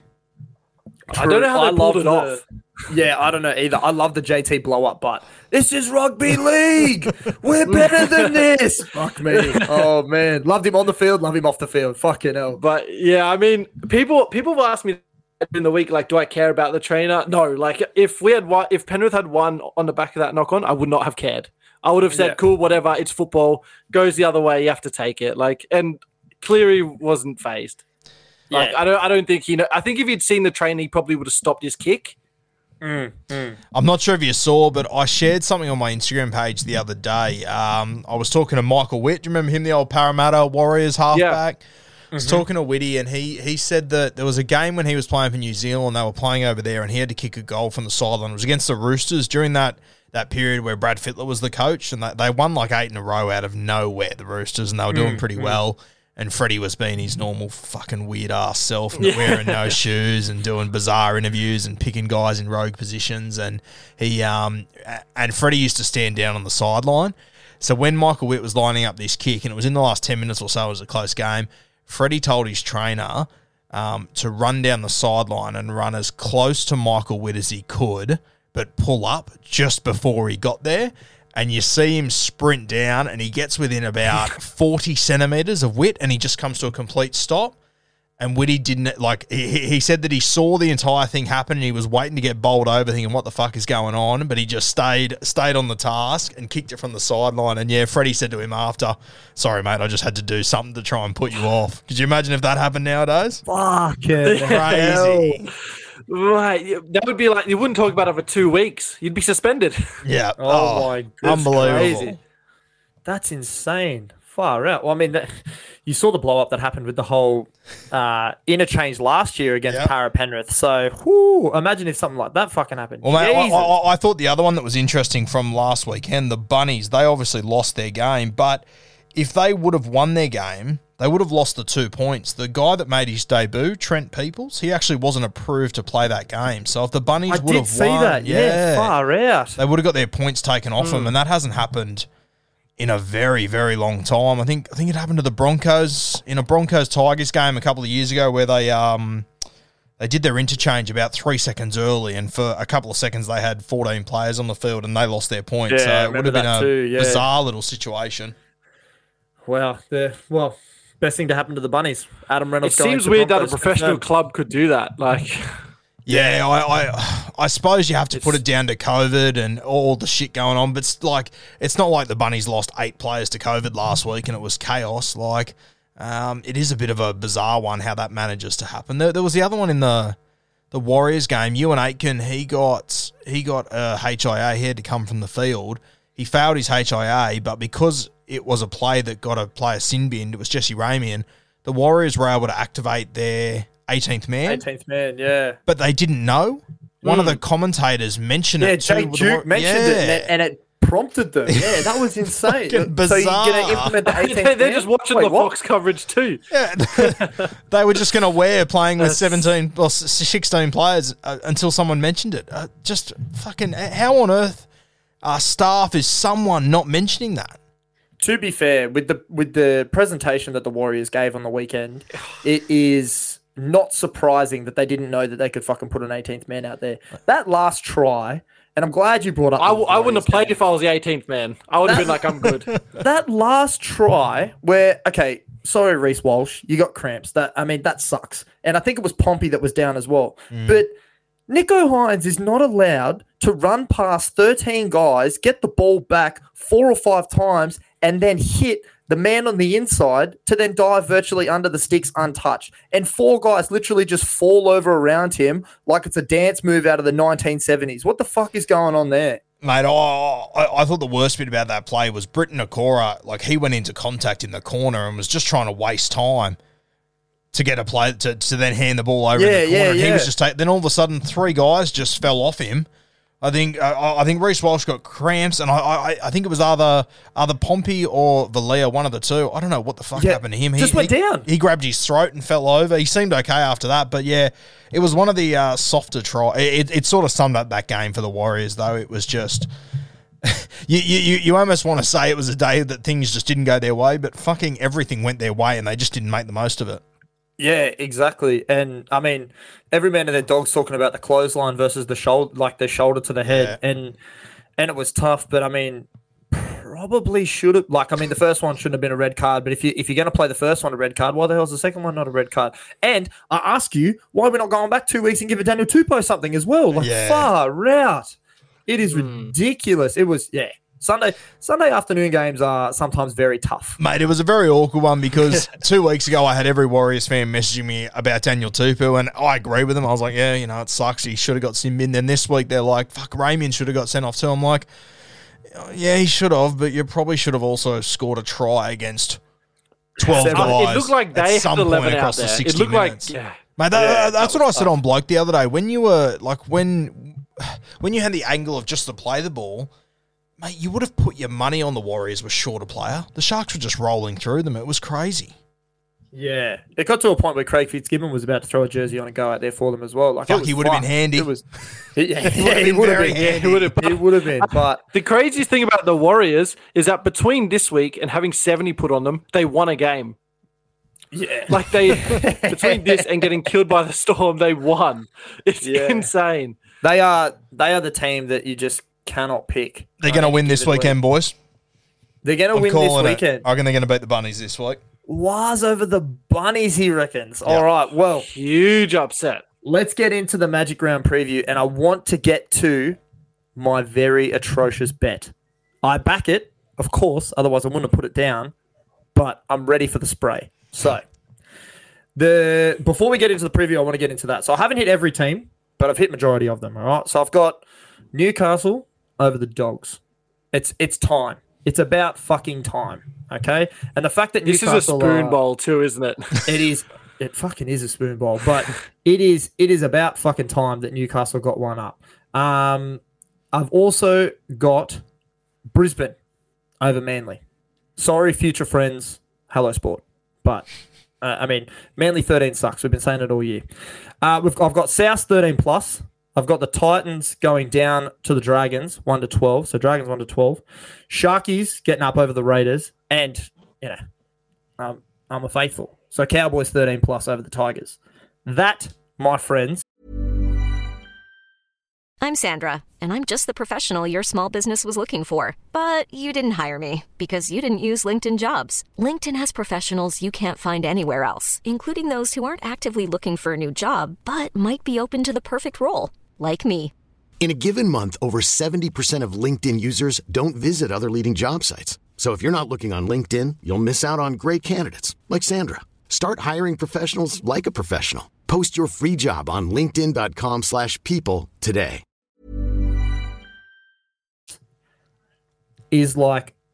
I don't know how they pulled it off. Yeah, I don't know either. I love the JT blow up, but this is rugby league. We're better than this. Fuck me. Oh man, loved him on the field, love him off the field. Fucking hell. But yeah, I mean, people have asked me in the week, like, do I care about the trainer? No, like if Penrith had won on the back of that knock on, I would not have cared. I would have said, cool, whatever. It's football. Goes the other way. You have to take it. Like, and Cleary wasn't phased. Like, I don't think I think if he'd seen the trainer, he probably would have stopped his kick. I'm not sure if you saw, but I shared something on my Instagram page the other day. I was talking to Michael Witt. Do you remember him, the old Parramatta Warriors halfback? Yeah. I was talking to Witty, and he said that there was a game when he was playing for New Zealand. They were playing over there, and he had to kick a goal from the sideline. It was against the Roosters during that period where Brad Fittler was the coach, and they won like 8 in a row out of nowhere, the Roosters, and they were doing pretty well. And Freddie was being his normal fucking weird-ass self, wearing no shoes and doing bizarre interviews and picking guys in rogue positions. And and Freddie used to stand down on the sideline. So when Michael Witt was lining up this kick, and it was in the last 10 minutes or so, it was a close game, Freddie told his trainer to run down the sideline and run as close to Michael Witt as he could, but pull up just before he got there. And you see him sprint down, and he gets within about 40 centimetres of Witt, and he just comes to a complete stop. And Witty didn't, like, he said that he saw the entire thing happen, and he was waiting to get bowled over, thinking, what the fuck is going on? But he just stayed on the task and kicked it from the sideline. And yeah, Freddie said to him after, sorry, mate, I just had to do something to try and put you off. Could you imagine if that happened nowadays? Fuck it. Crazy. Right, that would be like, you wouldn't talk about it for 2 weeks. You'd be suspended. Yeah. Oh my goodness. Unbelievable. Crazy. That's insane. Far out. Well, I mean, you saw the blow up that happened with the whole interchange last year against Para Penrith. So, imagine if something like that fucking happened. Well, mate, I thought the other one that was interesting from last weekend, the Bunnies, they obviously lost their game, but if they would have won their game, they would have lost the 2 points. The guy that made his debut, Trent Peoples, he actually wasn't approved to play that game. So if the Bunnies would have won, far out. they would have got their points taken off them, and that hasn't happened in a very, very long time. I think it happened to the Broncos in a Broncos-Tigers game a couple of years ago where they did their interchange about 3 seconds early, and for a couple of seconds they had 14 players on the field and they lost their points. Yeah, so it would have been a too, bizarre little situation. Well, best thing to happen to the Bunnies. Adam It Reynolds. going seems to weird that a Broncos professional confirmed. club could do that. Like, Yeah, I suppose you have to put it down to COVID and all the shit going on, but it's not like the Bunnies lost 8 players to COVID last week and it was chaos. Like, It is a bit of a bizarre one how that manages to happen. There was the other one in the Warriors game. Ewan Aitken, he got a HIA. He had to come from the field. He failed his HIA, but because it was a play that got a player sin binned, it was Jesse Ramian, the Warriors were able to activate their 18th man. 18th man, yeah. But they didn't know. One of the commentators mentioned it. Yeah, Jake Duke mentioned it, and it prompted them. Yeah, that was insane. So you're going to implement the 18th man? They're just watching the Fox coverage too. Yeah. They were just going to wear playing with 17 or 16 players until someone mentioned it. Just fucking, how on earth staff is someone not mentioning that? To be fair, with the presentation that the Warriors gave on the weekend, it is not surprising that they didn't know that they could fucking put an 18th man out there. That last try, and I'm glad you brought up. I wouldn't have played if I was the 18th man. I would have been like, I'm good. That last try, where sorry, Reece Walsh, you got cramps. That sucks. And I think it was Pompey that was down as well. But Nico Hines is not allowed to run past 13 guys, get the ball back 4 or 5 times, and then hit the man on the inside to then dive virtually under the sticks untouched. And 4 guys literally just fall over around him like it's a dance move out of the 1970s. What the fuck is going on there? Mate, I thought the worst bit about that play was Britton Okora. Like, he went into contact in the corner and was just trying to waste time to get a play to then hand the ball over in the corner. And he was just then all of a sudden 3 guys just fell off him. I think Reece Walsh got cramps, and I think it was either Pompey or Valia, one of the two. I don't know what the fuck happened to him. He went down. He grabbed his throat and fell over. He seemed okay after that, but yeah, it was one of the softer tries. It sort of summed up that game for the Warriors, though. It was just you almost want to say it was a day that things just didn't go their way, but fucking everything went their way, and they just didn't make the most of it. Yeah, exactly. And I mean, every man and their dog's talking about the clothesline versus the shoulder, like the shoulder to the head, and it was tough. But I mean, probably should have. The first one shouldn't have been a red card. But if you're going to play the first one a red card, why the hell is the second one not a red card? And I ask you, why are we not going back 2 weeks and give Daniel Tupou something as well? Far out. It is ridiculous. It was Sunday afternoon games are sometimes very tough. Mate, it was a very awkward one because 2 weeks ago I had every Warriors fan messaging me about Daniel Tupou, and I agree with them. I was like, yeah, it sucks. He should have got sin bin. Then this week they're like, fuck, Ramian should have got sent off too. I'm like, yeah, he should have, but you probably should have also scored a try against 12 guys. It looked like they had 11 out there. It looked minutes. like, Mate, that's what I said on Bloke the other day. When you were, when you had the angle of just to play the ball, mate, you would have put your money on the Warriors were short a player. The Sharks were just rolling through them. It was crazy. Yeah. It got to a point where Craig Fitzgibbon was about to throw a jersey on and go out there for them as well. He would have been handy. He would have been. But the craziest thing about the Warriors is that between this week and having 70 put on them, they won a game. Yeah. Between this and getting killed by the Storm, they won. It's insane. They are the team that you just cannot pick. They're going to win this weekend, boys. They're going to win this weekend. I reckon they're going to beat the Bunnies this week. Was over the Bunnies, he reckons. Yep. All right, well. Huge upset. Let's get into the Magic Round preview, and I want to get to my very atrocious bet. I back it, of course, otherwise I wouldn't have put it down, but I'm ready for the spray. So, before we get into the preview, I want to get into that. So I haven't hit every team, but I've hit majority of them, all right? So I've got Newcastle over the Dogs. It's time. It's about fucking time, okay? And the fact that this Newcastle is a spoon bowl too, isn't it? It is. It fucking is a spoon bowl, but it is about fucking time that Newcastle got one up. I've also got Brisbane over Manly. Sorry, future friends. Hello, sport. But, Manly 13 sucks. We've been saying it all year. I've got South 13+. I've got the Titans going down to the Dragons 1-12. So Dragons 1-12. Sharkies getting up over the Raiders. And, I'm a faithful. So Cowboys 13+ over the Tigers. That, my friends. I'm Sandra, and I'm just the professional your small business was looking for. But you didn't hire me because you didn't use LinkedIn Jobs. LinkedIn has professionals you can't find anywhere else, including those who aren't actively looking for a new job, but might be open to the perfect role, like me. In a given month, over 70% of LinkedIn users don't visit other leading job sites. So if you're not looking on LinkedIn, you'll miss out on great candidates like Sandra. Start hiring professionals like a professional. Post your free job on linkedin.com/people today. Is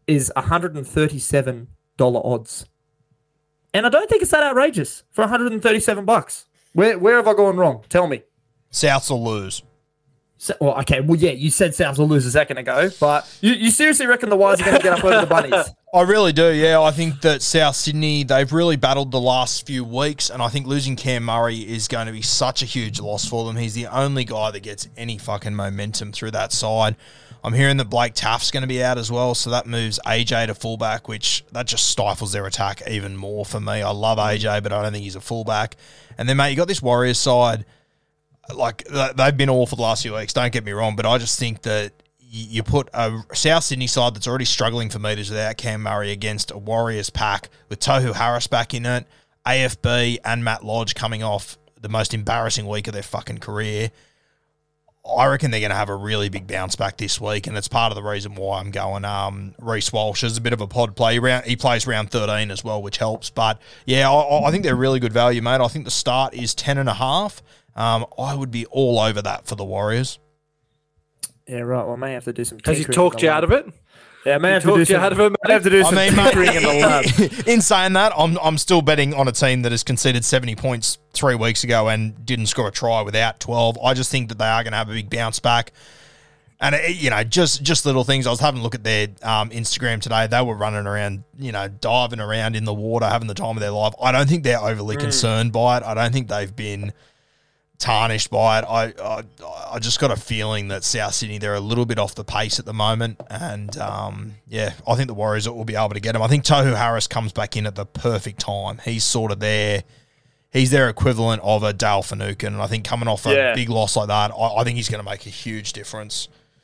$137 odds. And I don't think it's that outrageous for $137. Where have I gone wrong? Tell me. Souths will lose. You said Souths will lose a second ago, but you seriously reckon the Wires are going to get up over the Bunnies? I really do, yeah. I think that South Sydney, they've really battled the last few weeks, and I think losing Cam Murray is going to be such a huge loss for them. He's the only guy that gets any fucking momentum through that side. I'm hearing that Blake Taft's going to be out as well, so that moves AJ to fullback, which that just stifles their attack even more for me. I love AJ, but I don't think he's a fullback. And then, mate, you got this Warriors side. Like, they've been awful the last few weeks, don't get me wrong, but I just think that you put a South Sydney side that's already struggling for meters without Cam Murray against a Warriors pack with Tohu Harris back in it, AFB and Matt Lodge coming off the most embarrassing week of their fucking career. I reckon they're going to have a really big bounce back this week, and it's part of the reason why I'm going Reece Walsh is a bit of a pod play. He plays round 13 as well, which helps. But, yeah, I think they're really good value, mate. I think the start is 10.5. I would be all over that for the Warriors. Yeah, right. Well, I may have to do some. Has he talked you out of it? Yeah, I may have to do some. Tinkering in the lab. In saying that, I'm still betting on a team that has conceded 70 points 3 weeks ago and didn't score a try without 12. I just think that they are going to have a big bounce back. And, just little things. I was having a look at their Instagram today. They were running around, diving around in the water, having the time of their life. I don't think they're overly concerned by it. I don't think they've been tarnished by it. I just got a feeling that South Sydney, they're a little bit off the pace at the moment. And, I think the Warriors will be able to get him. I think Tohu Harris comes back in at the perfect time. He's sort of he's their equivalent of a Dale Finucane. And I think coming off a big loss like that, I think he's going to make a huge difference.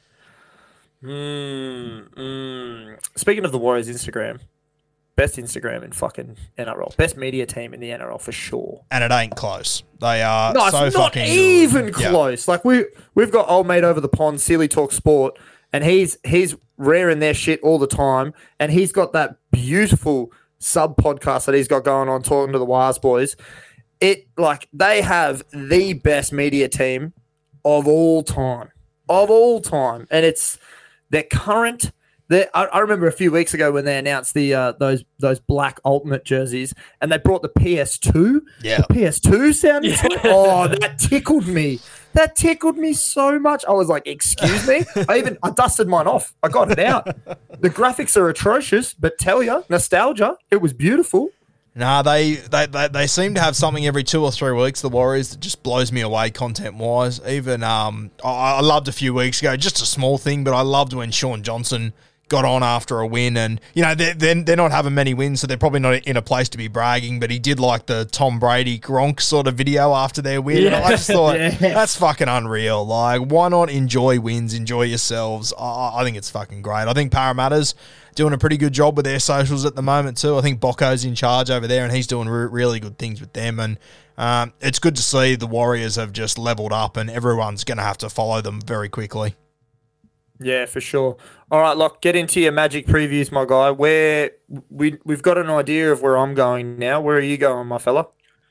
Speaking of the Warriors Instagram, best Instagram in fucking NRL. Best media team in the NRL for sure. And it ain't close. They are no, so it's not fucking even good. close. Like we've got old mate over the pond, Sealy Talk Sport, and he's raring their shit all the time. And he's got that beautiful sub podcast that he's got going on talking to the Wires boys. They have the best media team of all time. And they're current. I remember a few weeks ago when they announced those black Ultimate jerseys, and they brought the PS2. Yeah, the PS2 sounded. Oh, that tickled me. That tickled me so much. I was like, "Excuse me." I dusted mine off. I got it out. The graphics are atrocious, but tell you, nostalgia. It was beautiful. Nah, they seem to have something every 2 or 3 weeks, the Warriors, that just blows me away content-wise. Even I loved a few weeks ago, just a small thing, but I loved when Sean Johnson got on after a win, and they're not having many wins, so they're probably not in a place to be bragging, but he did like the Tom Brady Gronk sort of video after their win. Yeah. And I just thought, that's fucking unreal. Like, why not enjoy wins, enjoy yourselves? I think it's fucking great. I think Parramatta's doing a pretty good job with their socials at the moment too. I think Bocco's in charge over there, and he's doing really good things with them, and it's good to see the Warriors have just leveled up, and everyone's going to have to follow them very quickly. Yeah, for sure. All right, Locke, get into your Magic previews, my guy. We've got an idea of where I'm going now. Where are you going, my fella?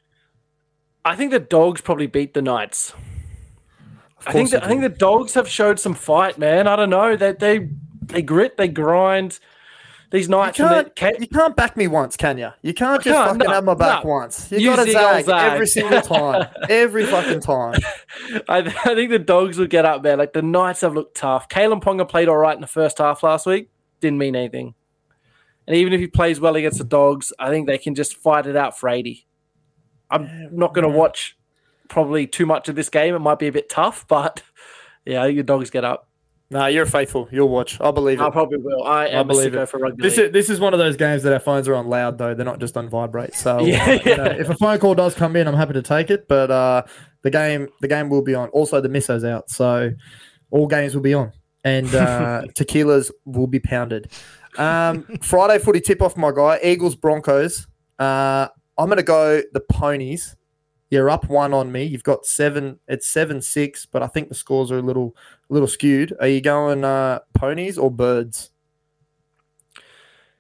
I think the Dogs probably beat the Knights. I think the Dogs have showed some fight, man. I don't know. They grit, they grind. These Knights, you can't back me once, can you? You can't just have my back once. You got to zag every single time, every fucking time. I think the Dogs will get up there. Like, the Knights have looked tough. Kalen Ponga played all right in the first half last week. Didn't mean anything. And even if he plays well against the Dogs, I think they can just fight it out for 80. I'm not going to watch probably too much of this game. It might be a bit tough, but yeah, I think the Dogs get up. No, you're faithful. You'll watch. I believe it. I probably will. I am a sicko for rugby league. This is one of those games that our phones are on loud, though. They're not just on vibrate. So if a phone call does come in, I'm happy to take it. But the game will be on. Also, the misso's out. So all games will be on. And tequilas will be pounded. Friday footy tip-off, my guy. Eagles-Broncos. I'm going to go the Ponies. You're up 1 on me. You've got 7. It's 7-6, but I think the scores are a little skewed. Are you going Ponies or Birds?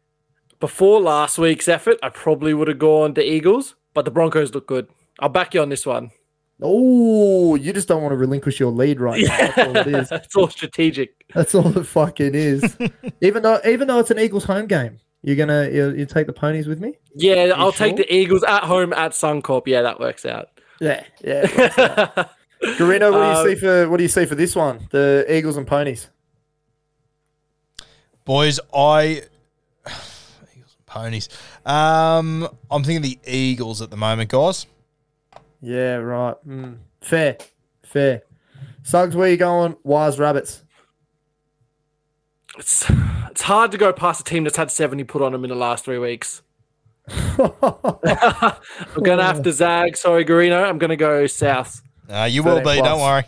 Before last week's effort, I probably would have gone to Eagles, but the Broncos look good. I'll back you on this one. Oh, you just don't want to relinquish your lead right now. That's all it is. It's all strategic. That's all it fucking is. even though it's an Eagles home game, you take the ponies with me? Yeah, I'll take the Eagles at home at Suncorp. Yeah, that works out. Yeah. Garino, what do you see for this one? The Eagles and ponies. Boys, Eagles and ponies. I'm thinking the Eagles at the moment, guys. Yeah, right. Fair. Suggs, where you going? Wise Rabbits. It's hard to go past a team that's had 70 put on them in the last 3 weeks. I'm going to have to zag. Sorry, Garino. I'm going to go South. You will be, don't worry.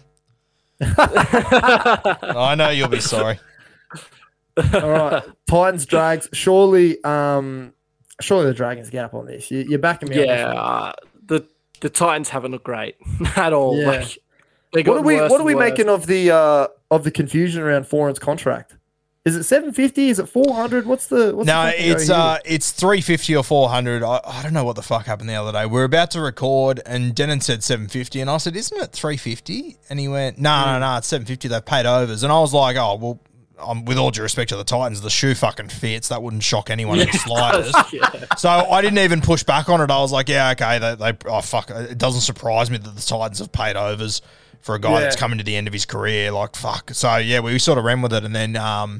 I know you'll be sorry. All right. Titans, Drags. Surely the Dragons get up on this. You're backing me up. Yeah, the Titans haven't looked great at all. Yeah. Like, what are we making of the confusion around Foran's contract? Is it 750? Is it 400? What's it's 350 or 400. I don't know what the fuck happened the other day. We were about to record and Denon said 750 and I said, isn't it 350? And he went, no, it's 750. They've paid overs. And I was like, oh, well, with all due respect to the Titans, the shoe fucking fits. That wouldn't shock anyone in the slightest. Yeah. So I didn't even push back on it. I was like, yeah, okay. It doesn't surprise me that the Titans have paid overs for a guy that's coming to the end of his career. Like, fuck. So, yeah, we sort of ran with it. And then,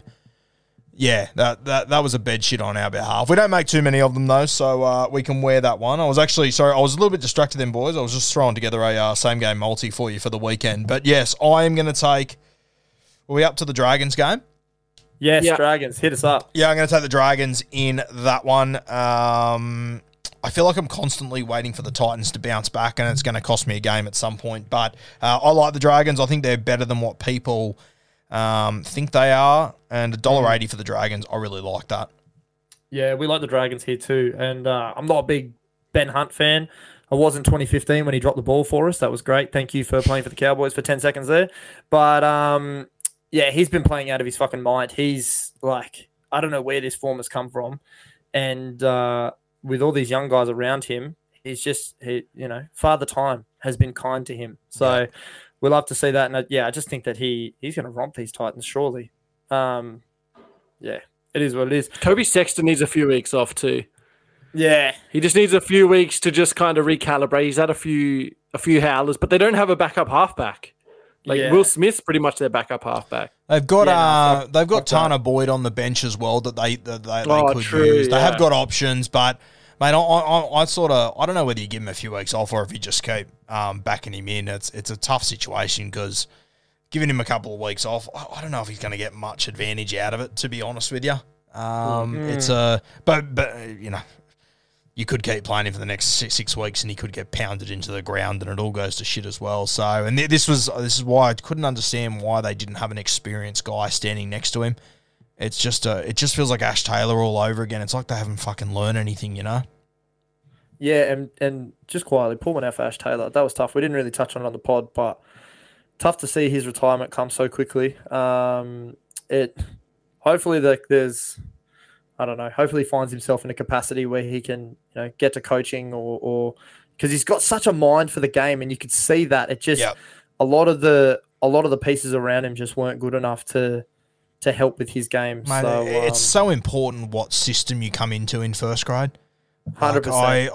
that was a bed shit on our behalf. We don't make too many of them, though, so we can wear that one. I was a little bit distracted then, boys. I was just throwing together a same-game multi for you for the weekend. But, yes, I am going to take... Are we up to the Dragons game? Yes, yeah. Dragons. Hit us up. Yeah, I'm going to take the Dragons in that one. I feel like I'm constantly waiting for the Titans to bounce back, and it's going to cost me a game at some point. But I like the Dragons. I think they're better than what people think they are. And $1.80 for the Dragons, I really like that. Yeah, we like the Dragons here too. And I'm not a big Ben Hunt fan. I was in 2015 when he dropped the ball for us. That was great. Thank you for playing for the Cowboys for 10 seconds there. But, yeah, he's been playing out of his fucking mind. He's like, I don't know where this form has come from. And with all these young guys around him, he's just, Father Time has been kind to him. So we'll have to see that. And, I just think that he's going to romp these Titans, surely. It is what it is. Kobe Sexton needs a few weeks off too. Yeah. He just needs a few weeks to just kind of recalibrate. He's had a few howlers, but they don't have a backup halfback. Will Smith's pretty much their backup halfback. They've got Tanner Boyd on the bench as well that they could use. They have got options, but mate, I don't know whether you give him a few weeks off or if you just keep backing him in. It's a tough situation because giving him a couple of weeks off, I don't know if he's going to get much advantage out of it, to be honest with you. You could keep playing him for the next 6 weeks and he could get pounded into the ground and it all goes to shit as well. So, and this is why I couldn't understand why they didn't have an experienced guy standing next to him. It just feels like Ash Taylor all over again. It's like they haven't fucking learned anything, you know? Yeah, and just quietly, pull one out for Ash Taylor. That was tough. We didn't really touch on it on the pod, but tough to see his retirement come so quickly. Hopefully there's... I don't know. Hopefully he finds himself in a capacity where he can, get to coaching or because he's got such a mind for the game, and you could see that it just a lot of the pieces around him just weren't good enough to help with his game. Mate, so it's so important what system you come into in first grade. 100%.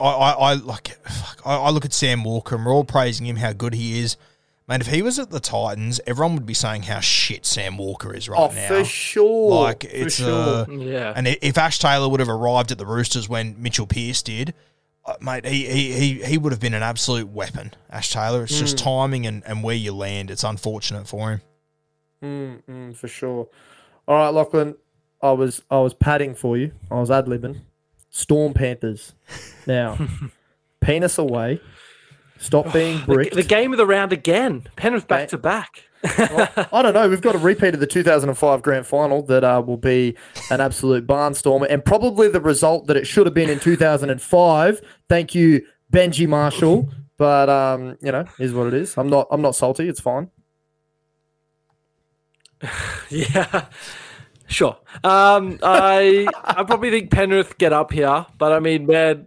I look at Sam Walker and we're all praising him how good he is. Man, if he was at the Titans, everyone would be saying how shit Sam Walker is right now. Oh, for sure. And if Ash Taylor would have arrived at the Roosters when Mitchell Pearce did, mate, he would have been an absolute weapon, Ash Taylor. It's just timing and where you land. It's unfortunate for him. For sure. All right, Lachlan, I was padding for you. I was ad-libbing. Storm Panthers. Now, penis away. Stop being bricked. The game of the round again. Penrith back to back. I don't know. We've got a repeat of the 2005 grand final that will be an absolute barnstormer and probably the result that it should have been in 2005. Thank you, Benji Marshall. But is what it is. I'm not salty. It's fine. Yeah. Sure. I probably think Penrith get up here, but I mean, man,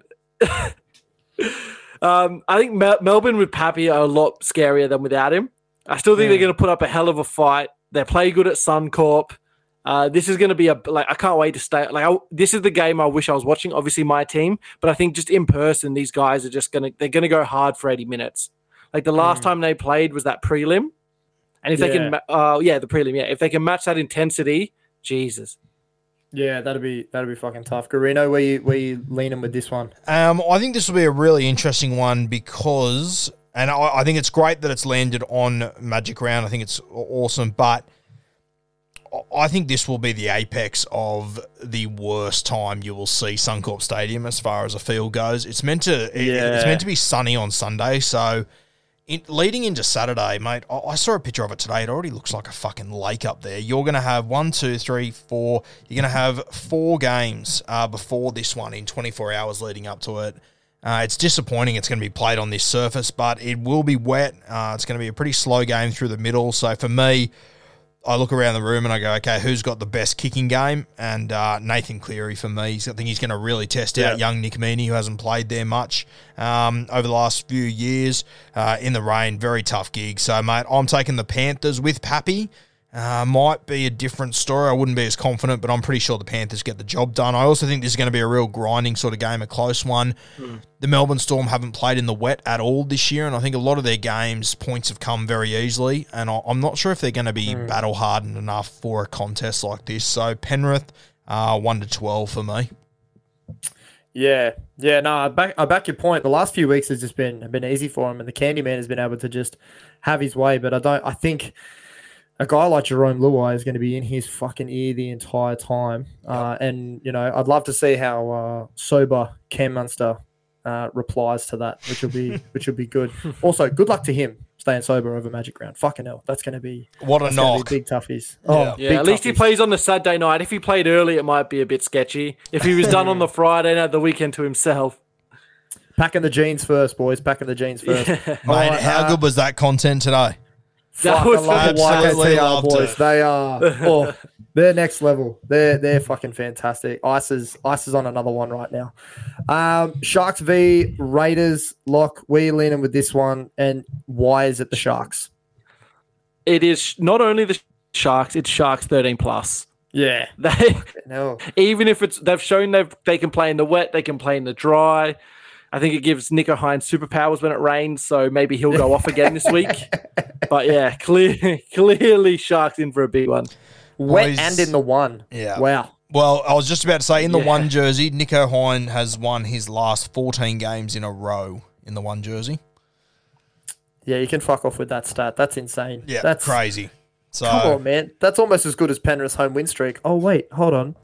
I think Melbourne with Pappy are a lot scarier than without him. I still think they're going to put up a hell of a fight. They play good at Suncorp. This is going to be I can't wait to stay. This is the game I wish I was watching. Obviously, my team, but I think just in person, these guys are they're going to go hard for 80 minutes. Like the last time they played was that prelim, and if they can, the prelim, if they can match that intensity, Jesus. Yeah, that'd be fucking tough. Garino, where you leaning with this one? I think this will be a really interesting one because, and I think it's great that it's landed on Magic Round. I think it's awesome, but I think this will be the apex of the worst time you will see Suncorp Stadium as far as a field goes. It's meant to be sunny on Sunday, so leading into Saturday, mate, I saw a picture of it today. It already looks like a fucking lake up there. You're going to have 1, 2, 3, 4. You're going to have 4 games before this one in 24 hours leading up to it. It's disappointing it's going to be played on this surface, but it will be wet. It's going to be a pretty slow game through the middle. So for me, I look around the room and I go, okay, who's got the best kicking game? And Nathan Cleary for me. I think he's going to really test out young Nick Meaney, who hasn't played there much over the last few years. In the rain, very tough gig. So, mate, I'm taking the Panthers with Pappy. Might be a different story. I wouldn't be as confident, but I'm pretty sure the Panthers get the job done. I also think this is going to be a real grinding sort of game, a close one. The Melbourne Storm haven't played in the wet at all this year, and I think a lot of their games, points have come very easily, and I'm not sure if they're going to be battle-hardened enough for a contest like this. So Penrith, 1-12 for me. Yeah, no, I back your point. The last few weeks has just been easy for him, and the Candyman has been able to just have his way, but I think a guy like Jerome Luai is going to be in his fucking ear the entire time. And, I'd love to see how sober Cam Munster replies to that, which will be good. Also, good luck to him staying sober over Magic Round. Fucking hell, that's going to be big toughies. At least he plays on the Saturday night. If he played early, it might be a bit sketchy. If he was done on the Friday and had the weekend to himself. Packing the jeans first, boys. Packing the jeans first. Yeah. Mate, how good was that content today? That was absolutely loved boys. it. They are they're next level. They're fucking fantastic. Ice is on another one right now. Sharks v Raiders. Lock, where you leaning with this one, and why is it the Sharks? It is not only the Sharks, it's Sharks 13+. Yeah. Even if they've shown they can play in the wet, they can play in the dry. I think it gives Nico Hines superpowers when it rains, so maybe he'll go off again this week. But yeah, clearly Sharks in for a big one. Wet and in the one. Yeah. Wow. Well, I was just about to say, in the one jersey, Nico Hines has won his last 14 games in a row in the one jersey. Yeah, you can fuck off with that stat. That's insane. Yeah, that's crazy. So, come on, man. That's almost as good as Penrith's home win streak. Oh, wait, hold on.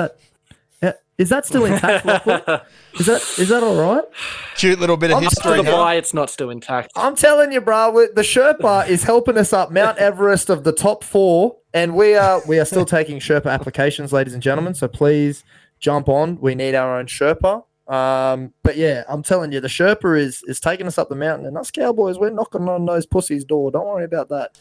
Is that still intact, Lachlan? Is that all right? Cute little bit of history. Why it's not still intact. I'm telling you, bro, the Sherpa is helping us up Mount Everest of the top 4, and we are still taking Sherpa applications, ladies and gentlemen. So please jump on. We need our own Sherpa. But yeah, I'm telling you, the Sherpa is taking us up the mountain, and us Cowboys, we're knocking on those pussies' door. Don't worry about that.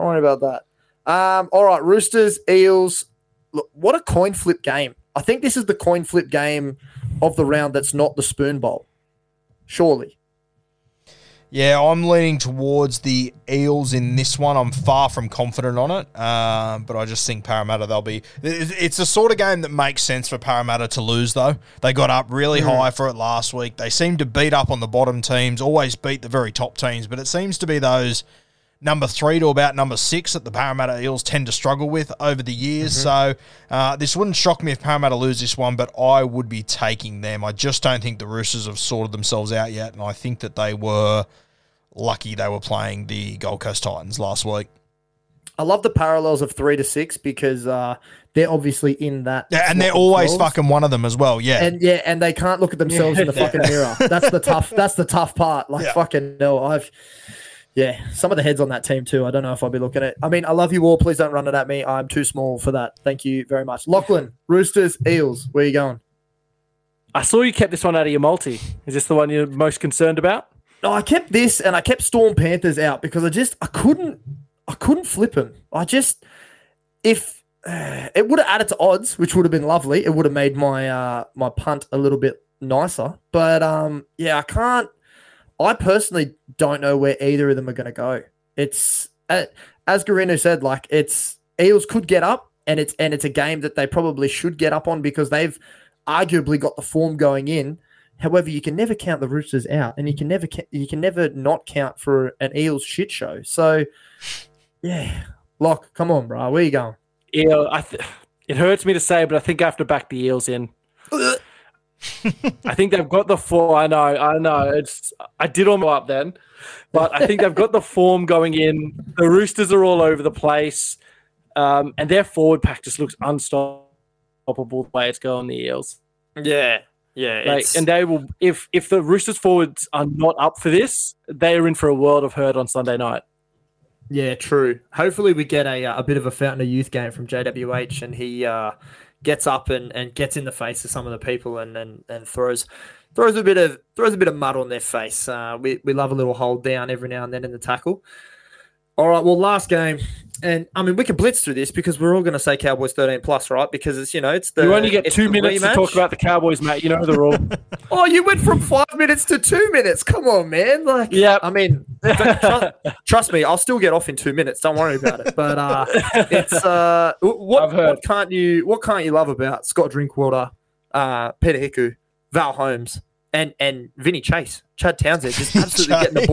All right, Roosters, Eels. Look, what a coin flip game. I think this is the coin flip game of the round that's not the Spoon Bowl. Surely. Yeah, I'm leaning towards the Eels in this one. I'm far from confident on it, but I just think Parramatta, they'll be... It's the sort of game that makes sense for Parramatta to lose, though. They got up really high for it last week. They seem to beat up on the bottom teams, always beat the very top teams, but it seems to be those number 3 to about number 6 that the Parramatta Eels tend to struggle with over the years. So this wouldn't shock me if Parramatta lose this one, but I would be taking them. I just don't think the Roosters have sorted themselves out yet, and I think that they were lucky they were playing the Gold Coast Titans last week. I love the parallels of 3 to 6 because they're obviously in that. Yeah, and they're always fucking one of them as well. Yeah, and they can't look at themselves in the fucking mirror. That's the tough part. Like fucking no, some of the heads on that team too. I don't know if I'll be looking at it. I mean, I love you all. Please don't run it at me. I'm too small for that. Thank you very much. Lachlan, Roosters, Eels. Where are you going? I saw you kept this one out of your multi. Is this the one you're most concerned about? No, I kept this and I kept Storm Panthers out because I couldn't flip them. If it would have added to odds, which would have been lovely. It would have made my my punt a little bit nicer. But I can't. I personally don't know where either of them are going to go. It's as Garino said, like it's Eels could get up, and it's a game that they probably should get up on because they've arguably got the form going in. However, you can never count the Roosters out, and you can never not count for an Eels shit show. So, yeah, Lock, come on, bro, where you going? Eel, it hurts me to say, but I think I have to back the Eels in. I think they've got the form. I know. I did all up then, but I think they've got the form going in. The Roosters are all over the place, and their forward pack just looks unstoppable the way it's going. The Eels, yeah, and they will. If the Roosters forwards are not up for this, they are in for a world of hurt on Sunday night. Yeah, true. Hopefully, we get a bit of a Fountain of Youth game from JWH, and he gets up and gets in the face of some of the people and throws a bit of mud on their face. We love a little hold down every now and then in the tackle. All right, well, last game, and I mean we can blitz through this because we're all going to say Cowboys 13+, right? Because it's it's the you only get 2 minutes to talk about the Cowboys, mate. You know the rule. Oh, you went from 5 minutes to 2 minutes. Come on, man. Like, yeah. I mean, trust me, I'll still get off in 2 minutes. Don't worry about it. But it's what can't you love about Scott Drinkwater, Peter Hiku, Val Holmes, and Vinny Chase, Chad Townsend, just absolutely getting the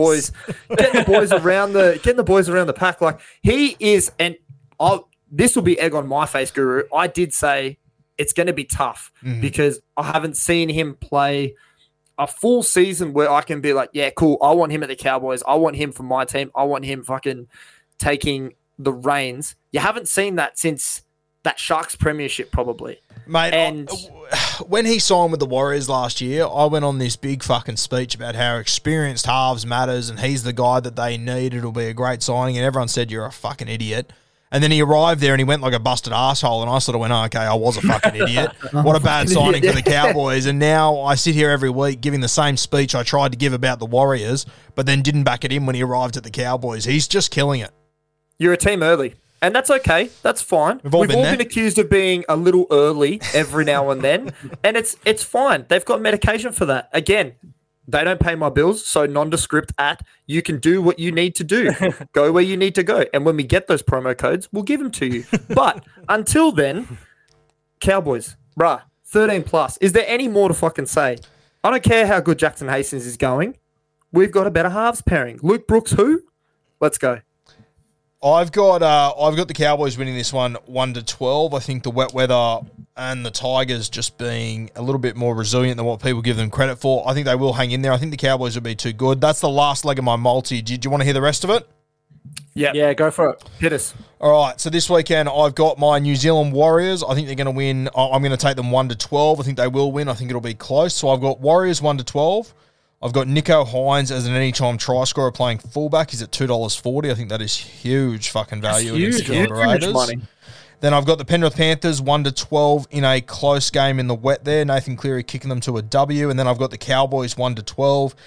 boys around the pack. Like he is, and this will be egg on my face, Guru. I did say it's going to be tough because I haven't seen him play a full season where I can be like, yeah, cool. I want him at the Cowboys. I want him for my team. I want him fucking taking the reins. You haven't seen that since that Sharks premiership, probably. Mate, and when he signed with the Warriors last year, I went on this big fucking speech about how experienced halves matters and he's the guy that they need. It'll be a great signing. And everyone said, you're a fucking idiot. And then he arrived there and he went like a busted asshole. And I sort of went, oh, okay, I was a fucking idiot. What a bad signing for the Cowboys. And now I sit here every week giving the same speech I tried to give about the Warriors, but then didn't back it in when he arrived at the Cowboys. He's just killing it. You're a team early. And that's okay. That's fine. We've all been accused of being a little early every now and then. And it's fine. They've got medication for that. Again, they don't pay my bills, so nondescript you can do what you need to do. Go where you need to go. And when we get those promo codes, we'll give them to you. But until then, Cowboys, 13+. Is there any more to fucking say? I don't care how good Jackson Hastings is going. We've got a better halves pairing. Luke Brooks, who? Let's go. I've got the Cowboys winning this one 1-12. I think the wet weather and the Tigers just being a little bit more resilient than what people give them credit for. I think they will hang in there. I think the Cowboys will be too good. That's the last leg of my multi. Do you want to hear the rest of it? Yeah, go for it. Hit us. All right, so this weekend I've got my New Zealand Warriors. I think they're going to win. I'm going to take them 1-12. I think they will win. I think it'll be close. So I've got Warriors 1-12. I've got Nico Hines as an anytime try scorer playing fullback. He's at $2.40. I think that is huge fucking value against the Raiders. Money. Then I've got the Penrith Panthers 1-12 in a close game in the wet there. Nathan Cleary kicking them to a W. And then I've got the Cowboys 1-12,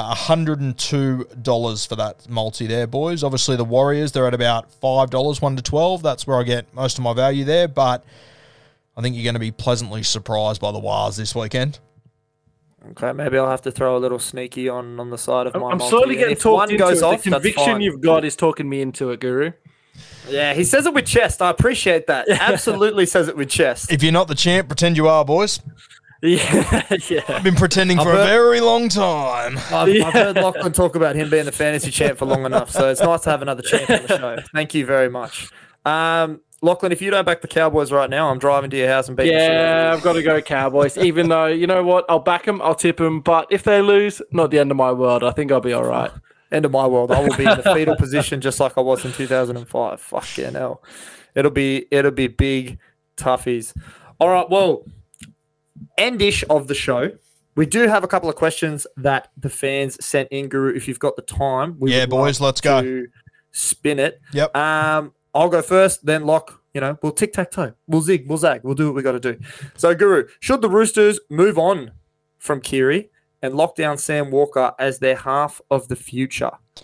$102 for that multi there, boys. Obviously the Warriors, they're at about $5, 1-12. That's where I get most of my value there. But I think you're going to be pleasantly surprised by the Wars this weekend. Okay, maybe I'll have to throw a little sneaky on the side of my I'm multi. slowly getting talked into it. Off, the conviction you've got is talking me into it, Guru. Yeah, he says it with chest. I appreciate that. Absolutely says it with chest. If you're not the champ, pretend you are, boys. Yeah. I've been pretending for a very long time. I've heard Lachlan talk about him being the fantasy champ for long enough, so it's nice to have another champ on the show. Thank you very much. Lachlan, if you don't back the Cowboys right now, I'm driving to your house and beating you. Yeah, I've got to go Cowboys, even though, you know what, I'll back them, I'll tip them, but if they lose, not the end of my world. I think I'll be all right. End of my world. I will be in the fetal position just like I was in 2005. Fucking hell. It'll be big toughies. All right, well, end-ish of the show. We do have a couple of questions that the fans sent in, Guru, if you've got the time. Boys, let's go. Spin it. Yep. I'll go first, then Lock, we'll tic-tac-toe. We'll zig, we'll zag. We'll do what we got to do. So, Guru, should the Roosters move on from Keary and lock down Sam Walker as their half of the future?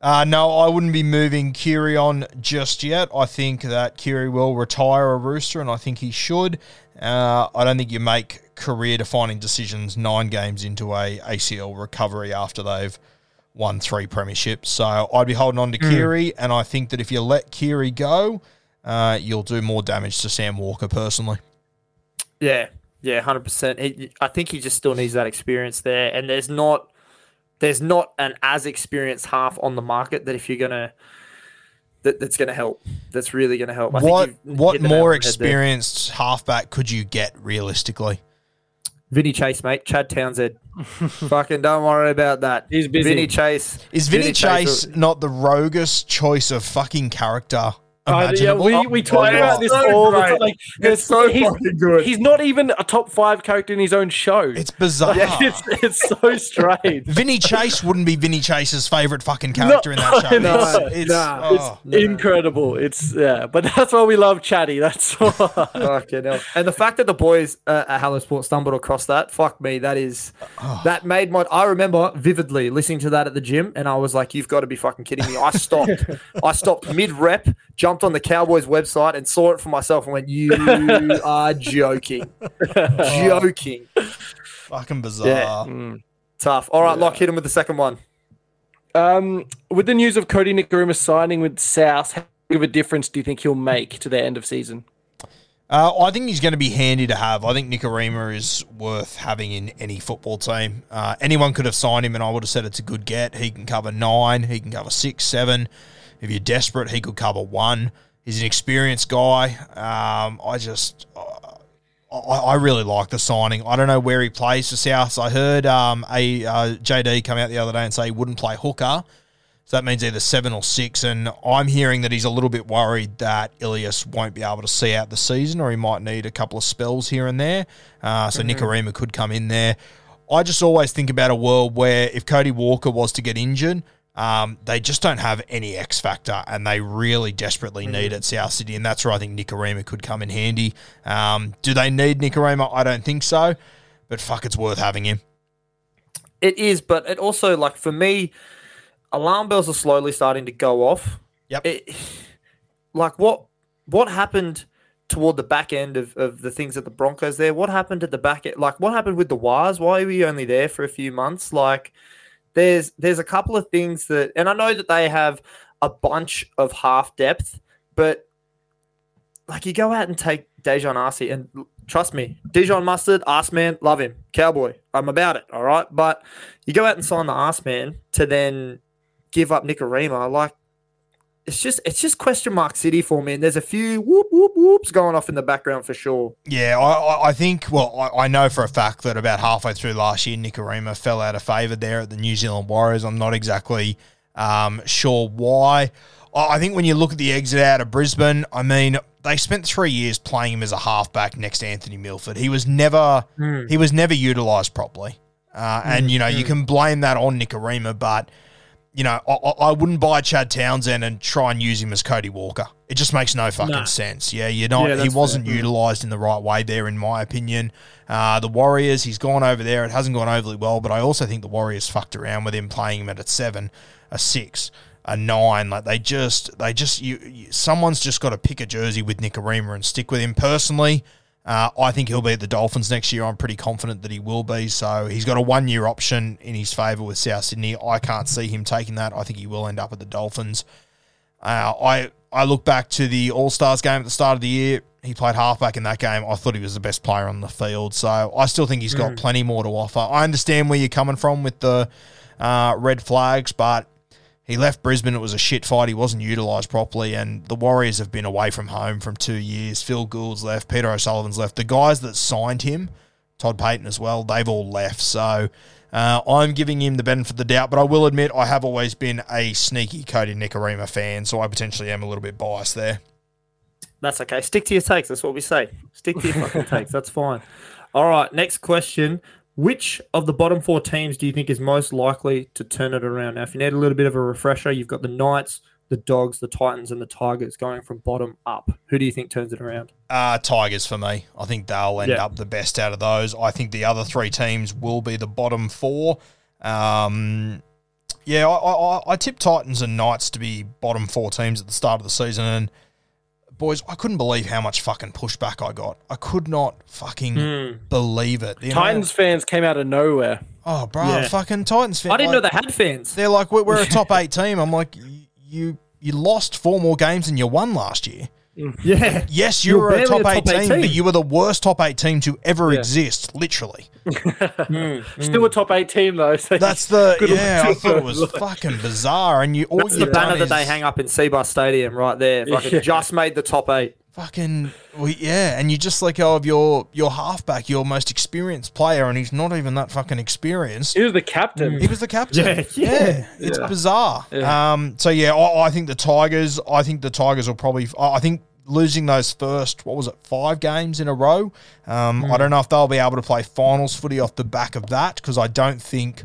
No, I wouldn't be moving Kiri on just yet. I think that Kiri will retire a Rooster, and I think he should. I don't think you make career-defining decisions 9 games into a ACL recovery after they've won 3 premierships. So I'd be holding on to Kiri, and I think that if you let Kiri go, you'll do more damage to Sam Walker personally. Yeah, 100%. I think he just still needs that experience there, and there's not an as experienced half on the market that if you're gonna that's gonna help. That's really gonna help. What more experienced halfback could you get realistically? Vinny Chase, mate. Chad Townsend. Fucking don't worry about that. He's busy. Vinny Chase. Is Vinny Chase not the roguest choice of fucking character Yeah, imaginable? we talk about this all the time. Like, It's so fucking good. He's not even a top 5 character in his own show. It's bizarre. It's so strange. Vinny Chase wouldn't be Vinny Chase's favourite fucking character in that show. It's incredible. But that's why we love Chatty. That's why. Fucking hell. And the fact that the boys at Hello Sport stumbled across that, fuck me, that made I remember vividly listening to that at the gym, and I was like, you've got to be fucking kidding me. I stopped mid-rep, jumped on the Cowboys website and saw it for myself and went, you are joking. Joking. Fucking bizarre. Yeah. Tough. All right, Lock, hit him with the second one. With the news of Cody Nikorima signing with South, how big of a difference do you think he'll make to their end of season? I think he's going to be handy to have. I think Nikorima is worth having in any football team. Anyone could have signed him, and I would have said it's a good get. He can cover 9. He can cover 6, 7. If you're desperate, he could cover 1. He's an experienced guy. I really like the signing. I don't know where he plays for South. I heard JD come out the other day and say he wouldn't play hooker. So that means either 7 or 6. And I'm hearing that he's a little bit worried that Ilias won't be able to see out the season, or he might need a couple of spells here and there. Nikorima could come in there. I just always think about a world where if Cody Walker was to get injured, they just don't have any X factor, and they really desperately need it, South City, and that's where I think Nikorima could come in handy. Do they need Nikorima? I don't think so, but fuck, it's worth having him. It is, but it also, like, for me, alarm bells are slowly starting to go off. Yep. What happened toward the back end of the things at the Broncos there? What happened at the back end? Like, what happened with the Wires? Why were you only there for a few months? Like, there's a couple of things that, and I know that they have a bunch of half depth, but like, you go out and take Dejon Arce, and trust me, Dijon Mustard, Arse Man, love him, Cowboy, I'm about it, all right. But you go out and sign the Arse Man to then give up Nikorima, like, it's just question mark city for me, and there's a few whoops going off in the background for sure. Yeah, I think, I know for a fact that about halfway through last year, Nikorima fell out of favour there at the New Zealand Warriors. I'm not exactly sure why. I think when you look at the exit out of Brisbane, I mean, they spent 3 years playing him as a halfback next to Anthony Milford. He was never utilised properly. And, you can blame that on Nikorima, but I wouldn't buy Chad Townsend and try and use him as Cody Walker. It just makes no fucking sense. Yeah, he wasn't utilised in the right way there, in my opinion. The Warriors, he's gone over there. It hasn't gone overly well, but I also think the Warriors fucked around with him, playing him at a 7, a 6, a 9. Like, someone's just got to pick a jersey with Nikorima and stick with him. Personally, I think he'll be at the Dolphins next year. I'm pretty confident that he will be. So he's got a 1-year option in his favour with South Sydney. I can't see him taking that. I think he will end up at the Dolphins. I look back to the All-Stars game at the start of the year. He played halfback in that game. I thought he was the best player on the field. So I still think he's got plenty more to offer. I understand where you're coming from with the red flags, but he left Brisbane. It was a shit fight. He wasn't utilised properly, and the Warriors have been away from home from 2 years. Phil Gould's left. Peter O'Sullivan's left. The guys that signed him, Todd Payton as well, they've all left. So I'm giving him the benefit of the doubt, but I will admit I have always been a sneaky Cody Nikorima fan, so I potentially am a little bit biased there. That's okay. Stick to your takes. That's what we say. Stick to your fucking takes. That's fine. All right, next question. Which of the bottom 4 teams do you think is most likely to turn it around? Now, if you need a little bit of a refresher, you've got the Knights, the Dogs, the Titans, and the Tigers going from bottom up. Who do you think turns it around? Tigers for me. I think they'll end up the best out of those. I think the other 3 teams will be the bottom 4. Yeah, I tipped Titans and Knights to be bottom 4 teams at the start of the season, and boys, I couldn't believe how much fucking pushback I got. I could not fucking believe it. Titans fans came out of nowhere. Oh, bro, fucking Titans fans. I didn't know they had fans. They're like, we're a top 8 team. I'm like, you lost 4 more games than you won last year. Yeah. Yes, you were a top 8 team, but you were the worst top 8 team to ever exist, literally. Still a top 8 team, though. So That's the, I thought it was fucking bizarre. And That's the banner that they hang up in Seabus Stadium right there. Fucking just made the top 8. Fucking, and you just let go of your halfback, your most experienced player, and he's not even that fucking experienced. He was the captain. He was the captain. Yeah. It's bizarre. Yeah. I think the Tigers will probably, I think losing those first, 5 games in a row, I don't know if they'll be able to play finals footy off the back of that, because I don't think,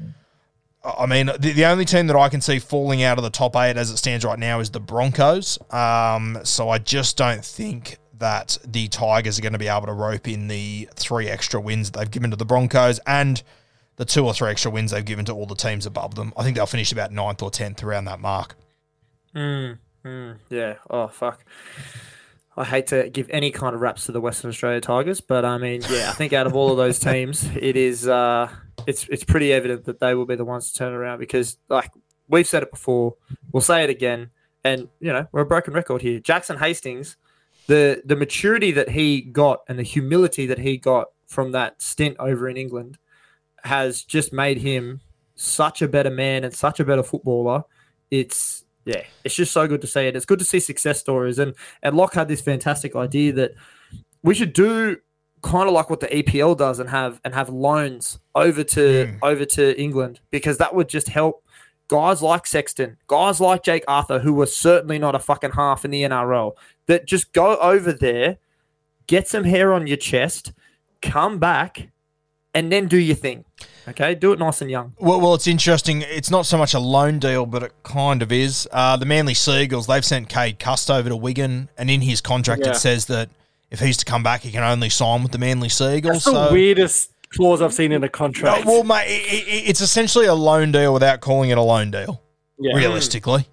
I mean, the only team that I can see falling out of the top 8 as it stands right now is the Broncos. So I just don't think that the Tigers are going to be able to rope in the 3 extra wins they've given to the Broncos and the 2 or 3 extra wins they've given to all the teams above them. I think they'll finish about 9th or 10th around that mark. Yeah. Oh, fuck. I hate to give any kind of raps to the Western Australia Tigers, but I mean, I think out of all of those teams, it is it's pretty evident that they will be the ones to turn it around, because, like, we've said it before, we'll say it again, and we're a broken record here. Jackson Hastings, the maturity that he got and the humility that he got from that stint over in England has just made him such a better man and such a better footballer. It's just so good to see it. It's good to see success stories. And Locke had this fantastic idea that we should do kind of like what the EPL does and have loans over to England, because that would just help guys like Sexton, guys like Jake Arthur, who were certainly not a fucking half in the NRL, that just go over there, get some hair on your chest, come back, and then do your thing. Okay, do it nice and young. Well, it's interesting. It's not so much a loan deal, but it kind of is. The Manly Seagulls, they've sent Cade Cust over to Wigan, and in his contract it says that if he's to come back, he can only sign with the Manly Seagulls. That's the weirdest clause I've seen in a contract. Well, mate, it's essentially a loan deal without calling it a loan deal, realistically.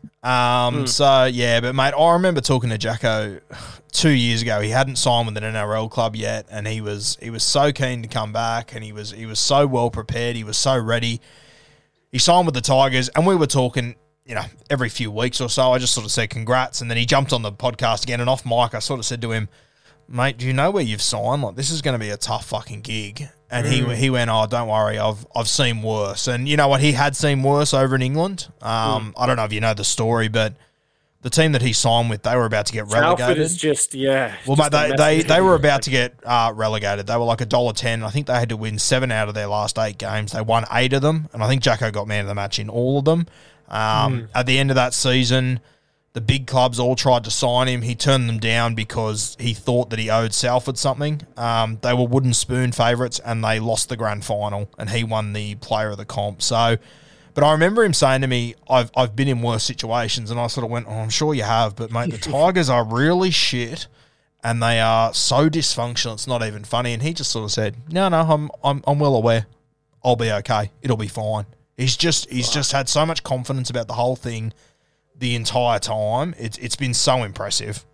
But mate, I remember talking to Jacko 2 years ago. He hadn't signed with an NRL club yet, and he was so keen to come back, and he was so well prepared. He was so ready. He signed with the Tigers, and we were talking, every few weeks or so. I just sort of said congrats, and then he jumped on the podcast again, and off mic, I sort of said to him, mate, do you know where you've signed? Like, this is going to be a tough fucking gig. And he went, oh, don't worry, I've seen worse. And you know what? He had seen worse over in England. I don't know if you know the story, but the team that he signed with, they were about to get relegated. Salford is just, Well, mate, they were about to get relegated. They were like $1.10. I think they had to win 7 out of their last 8 games. They won 8 of them, and I think Jacko got man of the match in all of them. At the end of that season, the big clubs all tried to sign him. He turned them down because he thought that he owed Salford something. They were wooden spoon favourites, and they lost the grand final, and he won the player of the comp. So, but I remember him saying to me, I've been in worse situations, and I sort of went, oh, I'm sure you have, but mate, the Tigers are really shit, and they are so dysfunctional, it's not even funny. And he just sort of said, no, I'm well aware. I'll be okay. It'll be fine. He's just had so much confidence about the whole thing the entire time. It's been so impressive.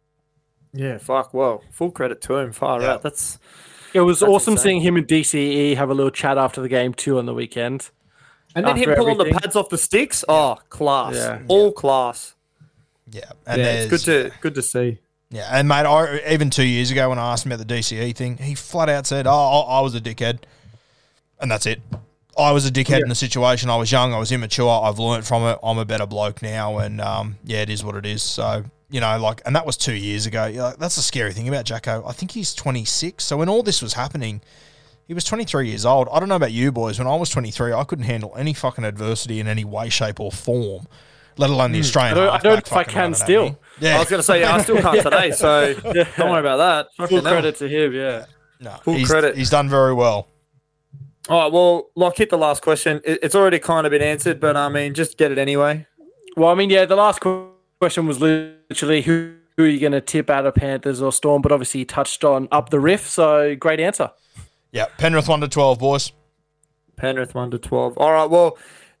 Yeah, fuck. Well, full credit to him. Far out. It was awesome insane. seeing him and DCE have a little chat after the game too on the weekend. And then him pulling the pads off the sticks. Oh, class. Yeah. All class. Yeah. And it's good to see. Yeah, and mate, even 2 years ago when I asked him about the DCE thing, he flat out said, I was a dickhead. And that's it. I was a dickhead in the situation. I was young. I was immature. I've learnt from it. I'm a better bloke now. And, it is what it is. So, and that was 2 years ago. That's the scary thing about Jacko. I think he's 26. So when all this was happening, he was 23 years old. I don't know about you boys. When I was 23, I couldn't handle any fucking adversity in any way, shape or form, let alone the Australian I don't know if I can still. Yeah. I was going to say, I still can't today. So don't worry about that. Full credit to him, No, full credit. He's done very well. All right, well, Locke, hit the last question. It's already kind of been answered, but I mean, just get it anyway. Well, I mean, the last question was literally who are you going to tip out of Panthers or Storm? But obviously, you touched on up the riff, so great answer. Yeah, Penrith 1-12, boys. Penrith 1-12. All right, well,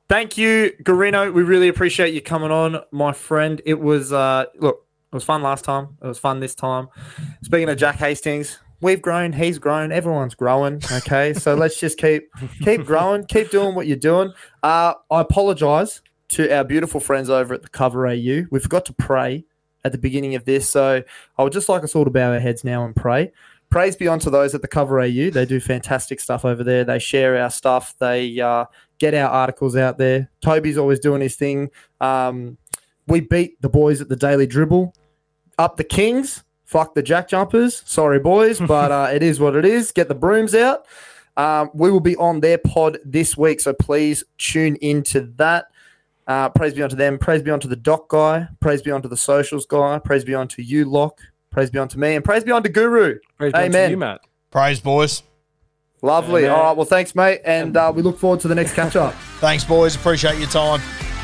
Thank you, Garino. We really appreciate you coming on, my friend. It was it was fun last time. It was fun this time. Speaking of Jack Hastings, we've grown, he's grown, everyone's growing. Okay, so let's just keep growing, keep doing what you're doing. I apologise to our beautiful friends over at the Cover AU. We forgot to pray at the beginning of this, so I would just like us all to bow our heads now and pray. Praise be unto those at the Cover AU. They do fantastic stuff over there. They share our stuff. They get our articles out there. Toby's always doing his thing. We beat the boys at the Daily Dribble. Up the Kings. Fuck the Jack Jumpers. Sorry, boys, but it is what it is. Get the brooms out. We will be on their pod this week, so please tune into that. Praise be unto them. Praise be unto the doc guy. Praise be unto the socials guy. Praise be unto you, Locke. Praise be unto me. And praise be unto Guru. Praise be unto you, Matt. Praise, boys. Lovely. Amen. All right. Well, thanks, mate. And we look forward to the next catch-up. Thanks, boys. Appreciate your time.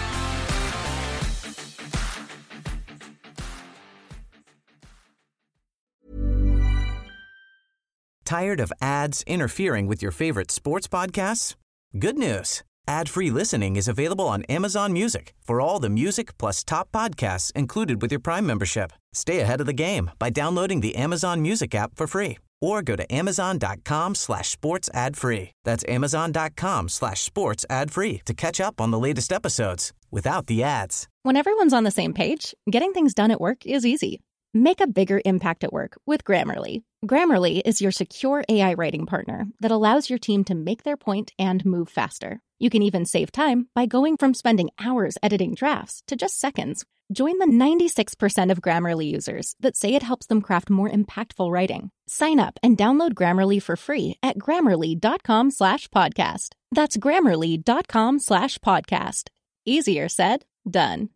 Tired of ads interfering with your favorite sports podcasts? Good news. Ad-free listening is available on Amazon Music for all the music plus top podcasts included with your Prime membership. Stay ahead of the game by downloading the Amazon Music app for free or go to amazon.com/sports ad free. That's amazon.com/sports ad free to catch up on the latest episodes without the ads. When everyone's on the same page, getting things done at work is easy. Make a bigger impact at work with Grammarly. Grammarly is your secure AI writing partner that allows your team to make their point and move faster. You can even save time by going from spending hours editing drafts to just seconds. Join the 96% of Grammarly users that say it helps them craft more impactful writing. Sign up and download Grammarly for free at Grammarly.com/podcast. That's Grammarly.com/podcast. Easier said, done.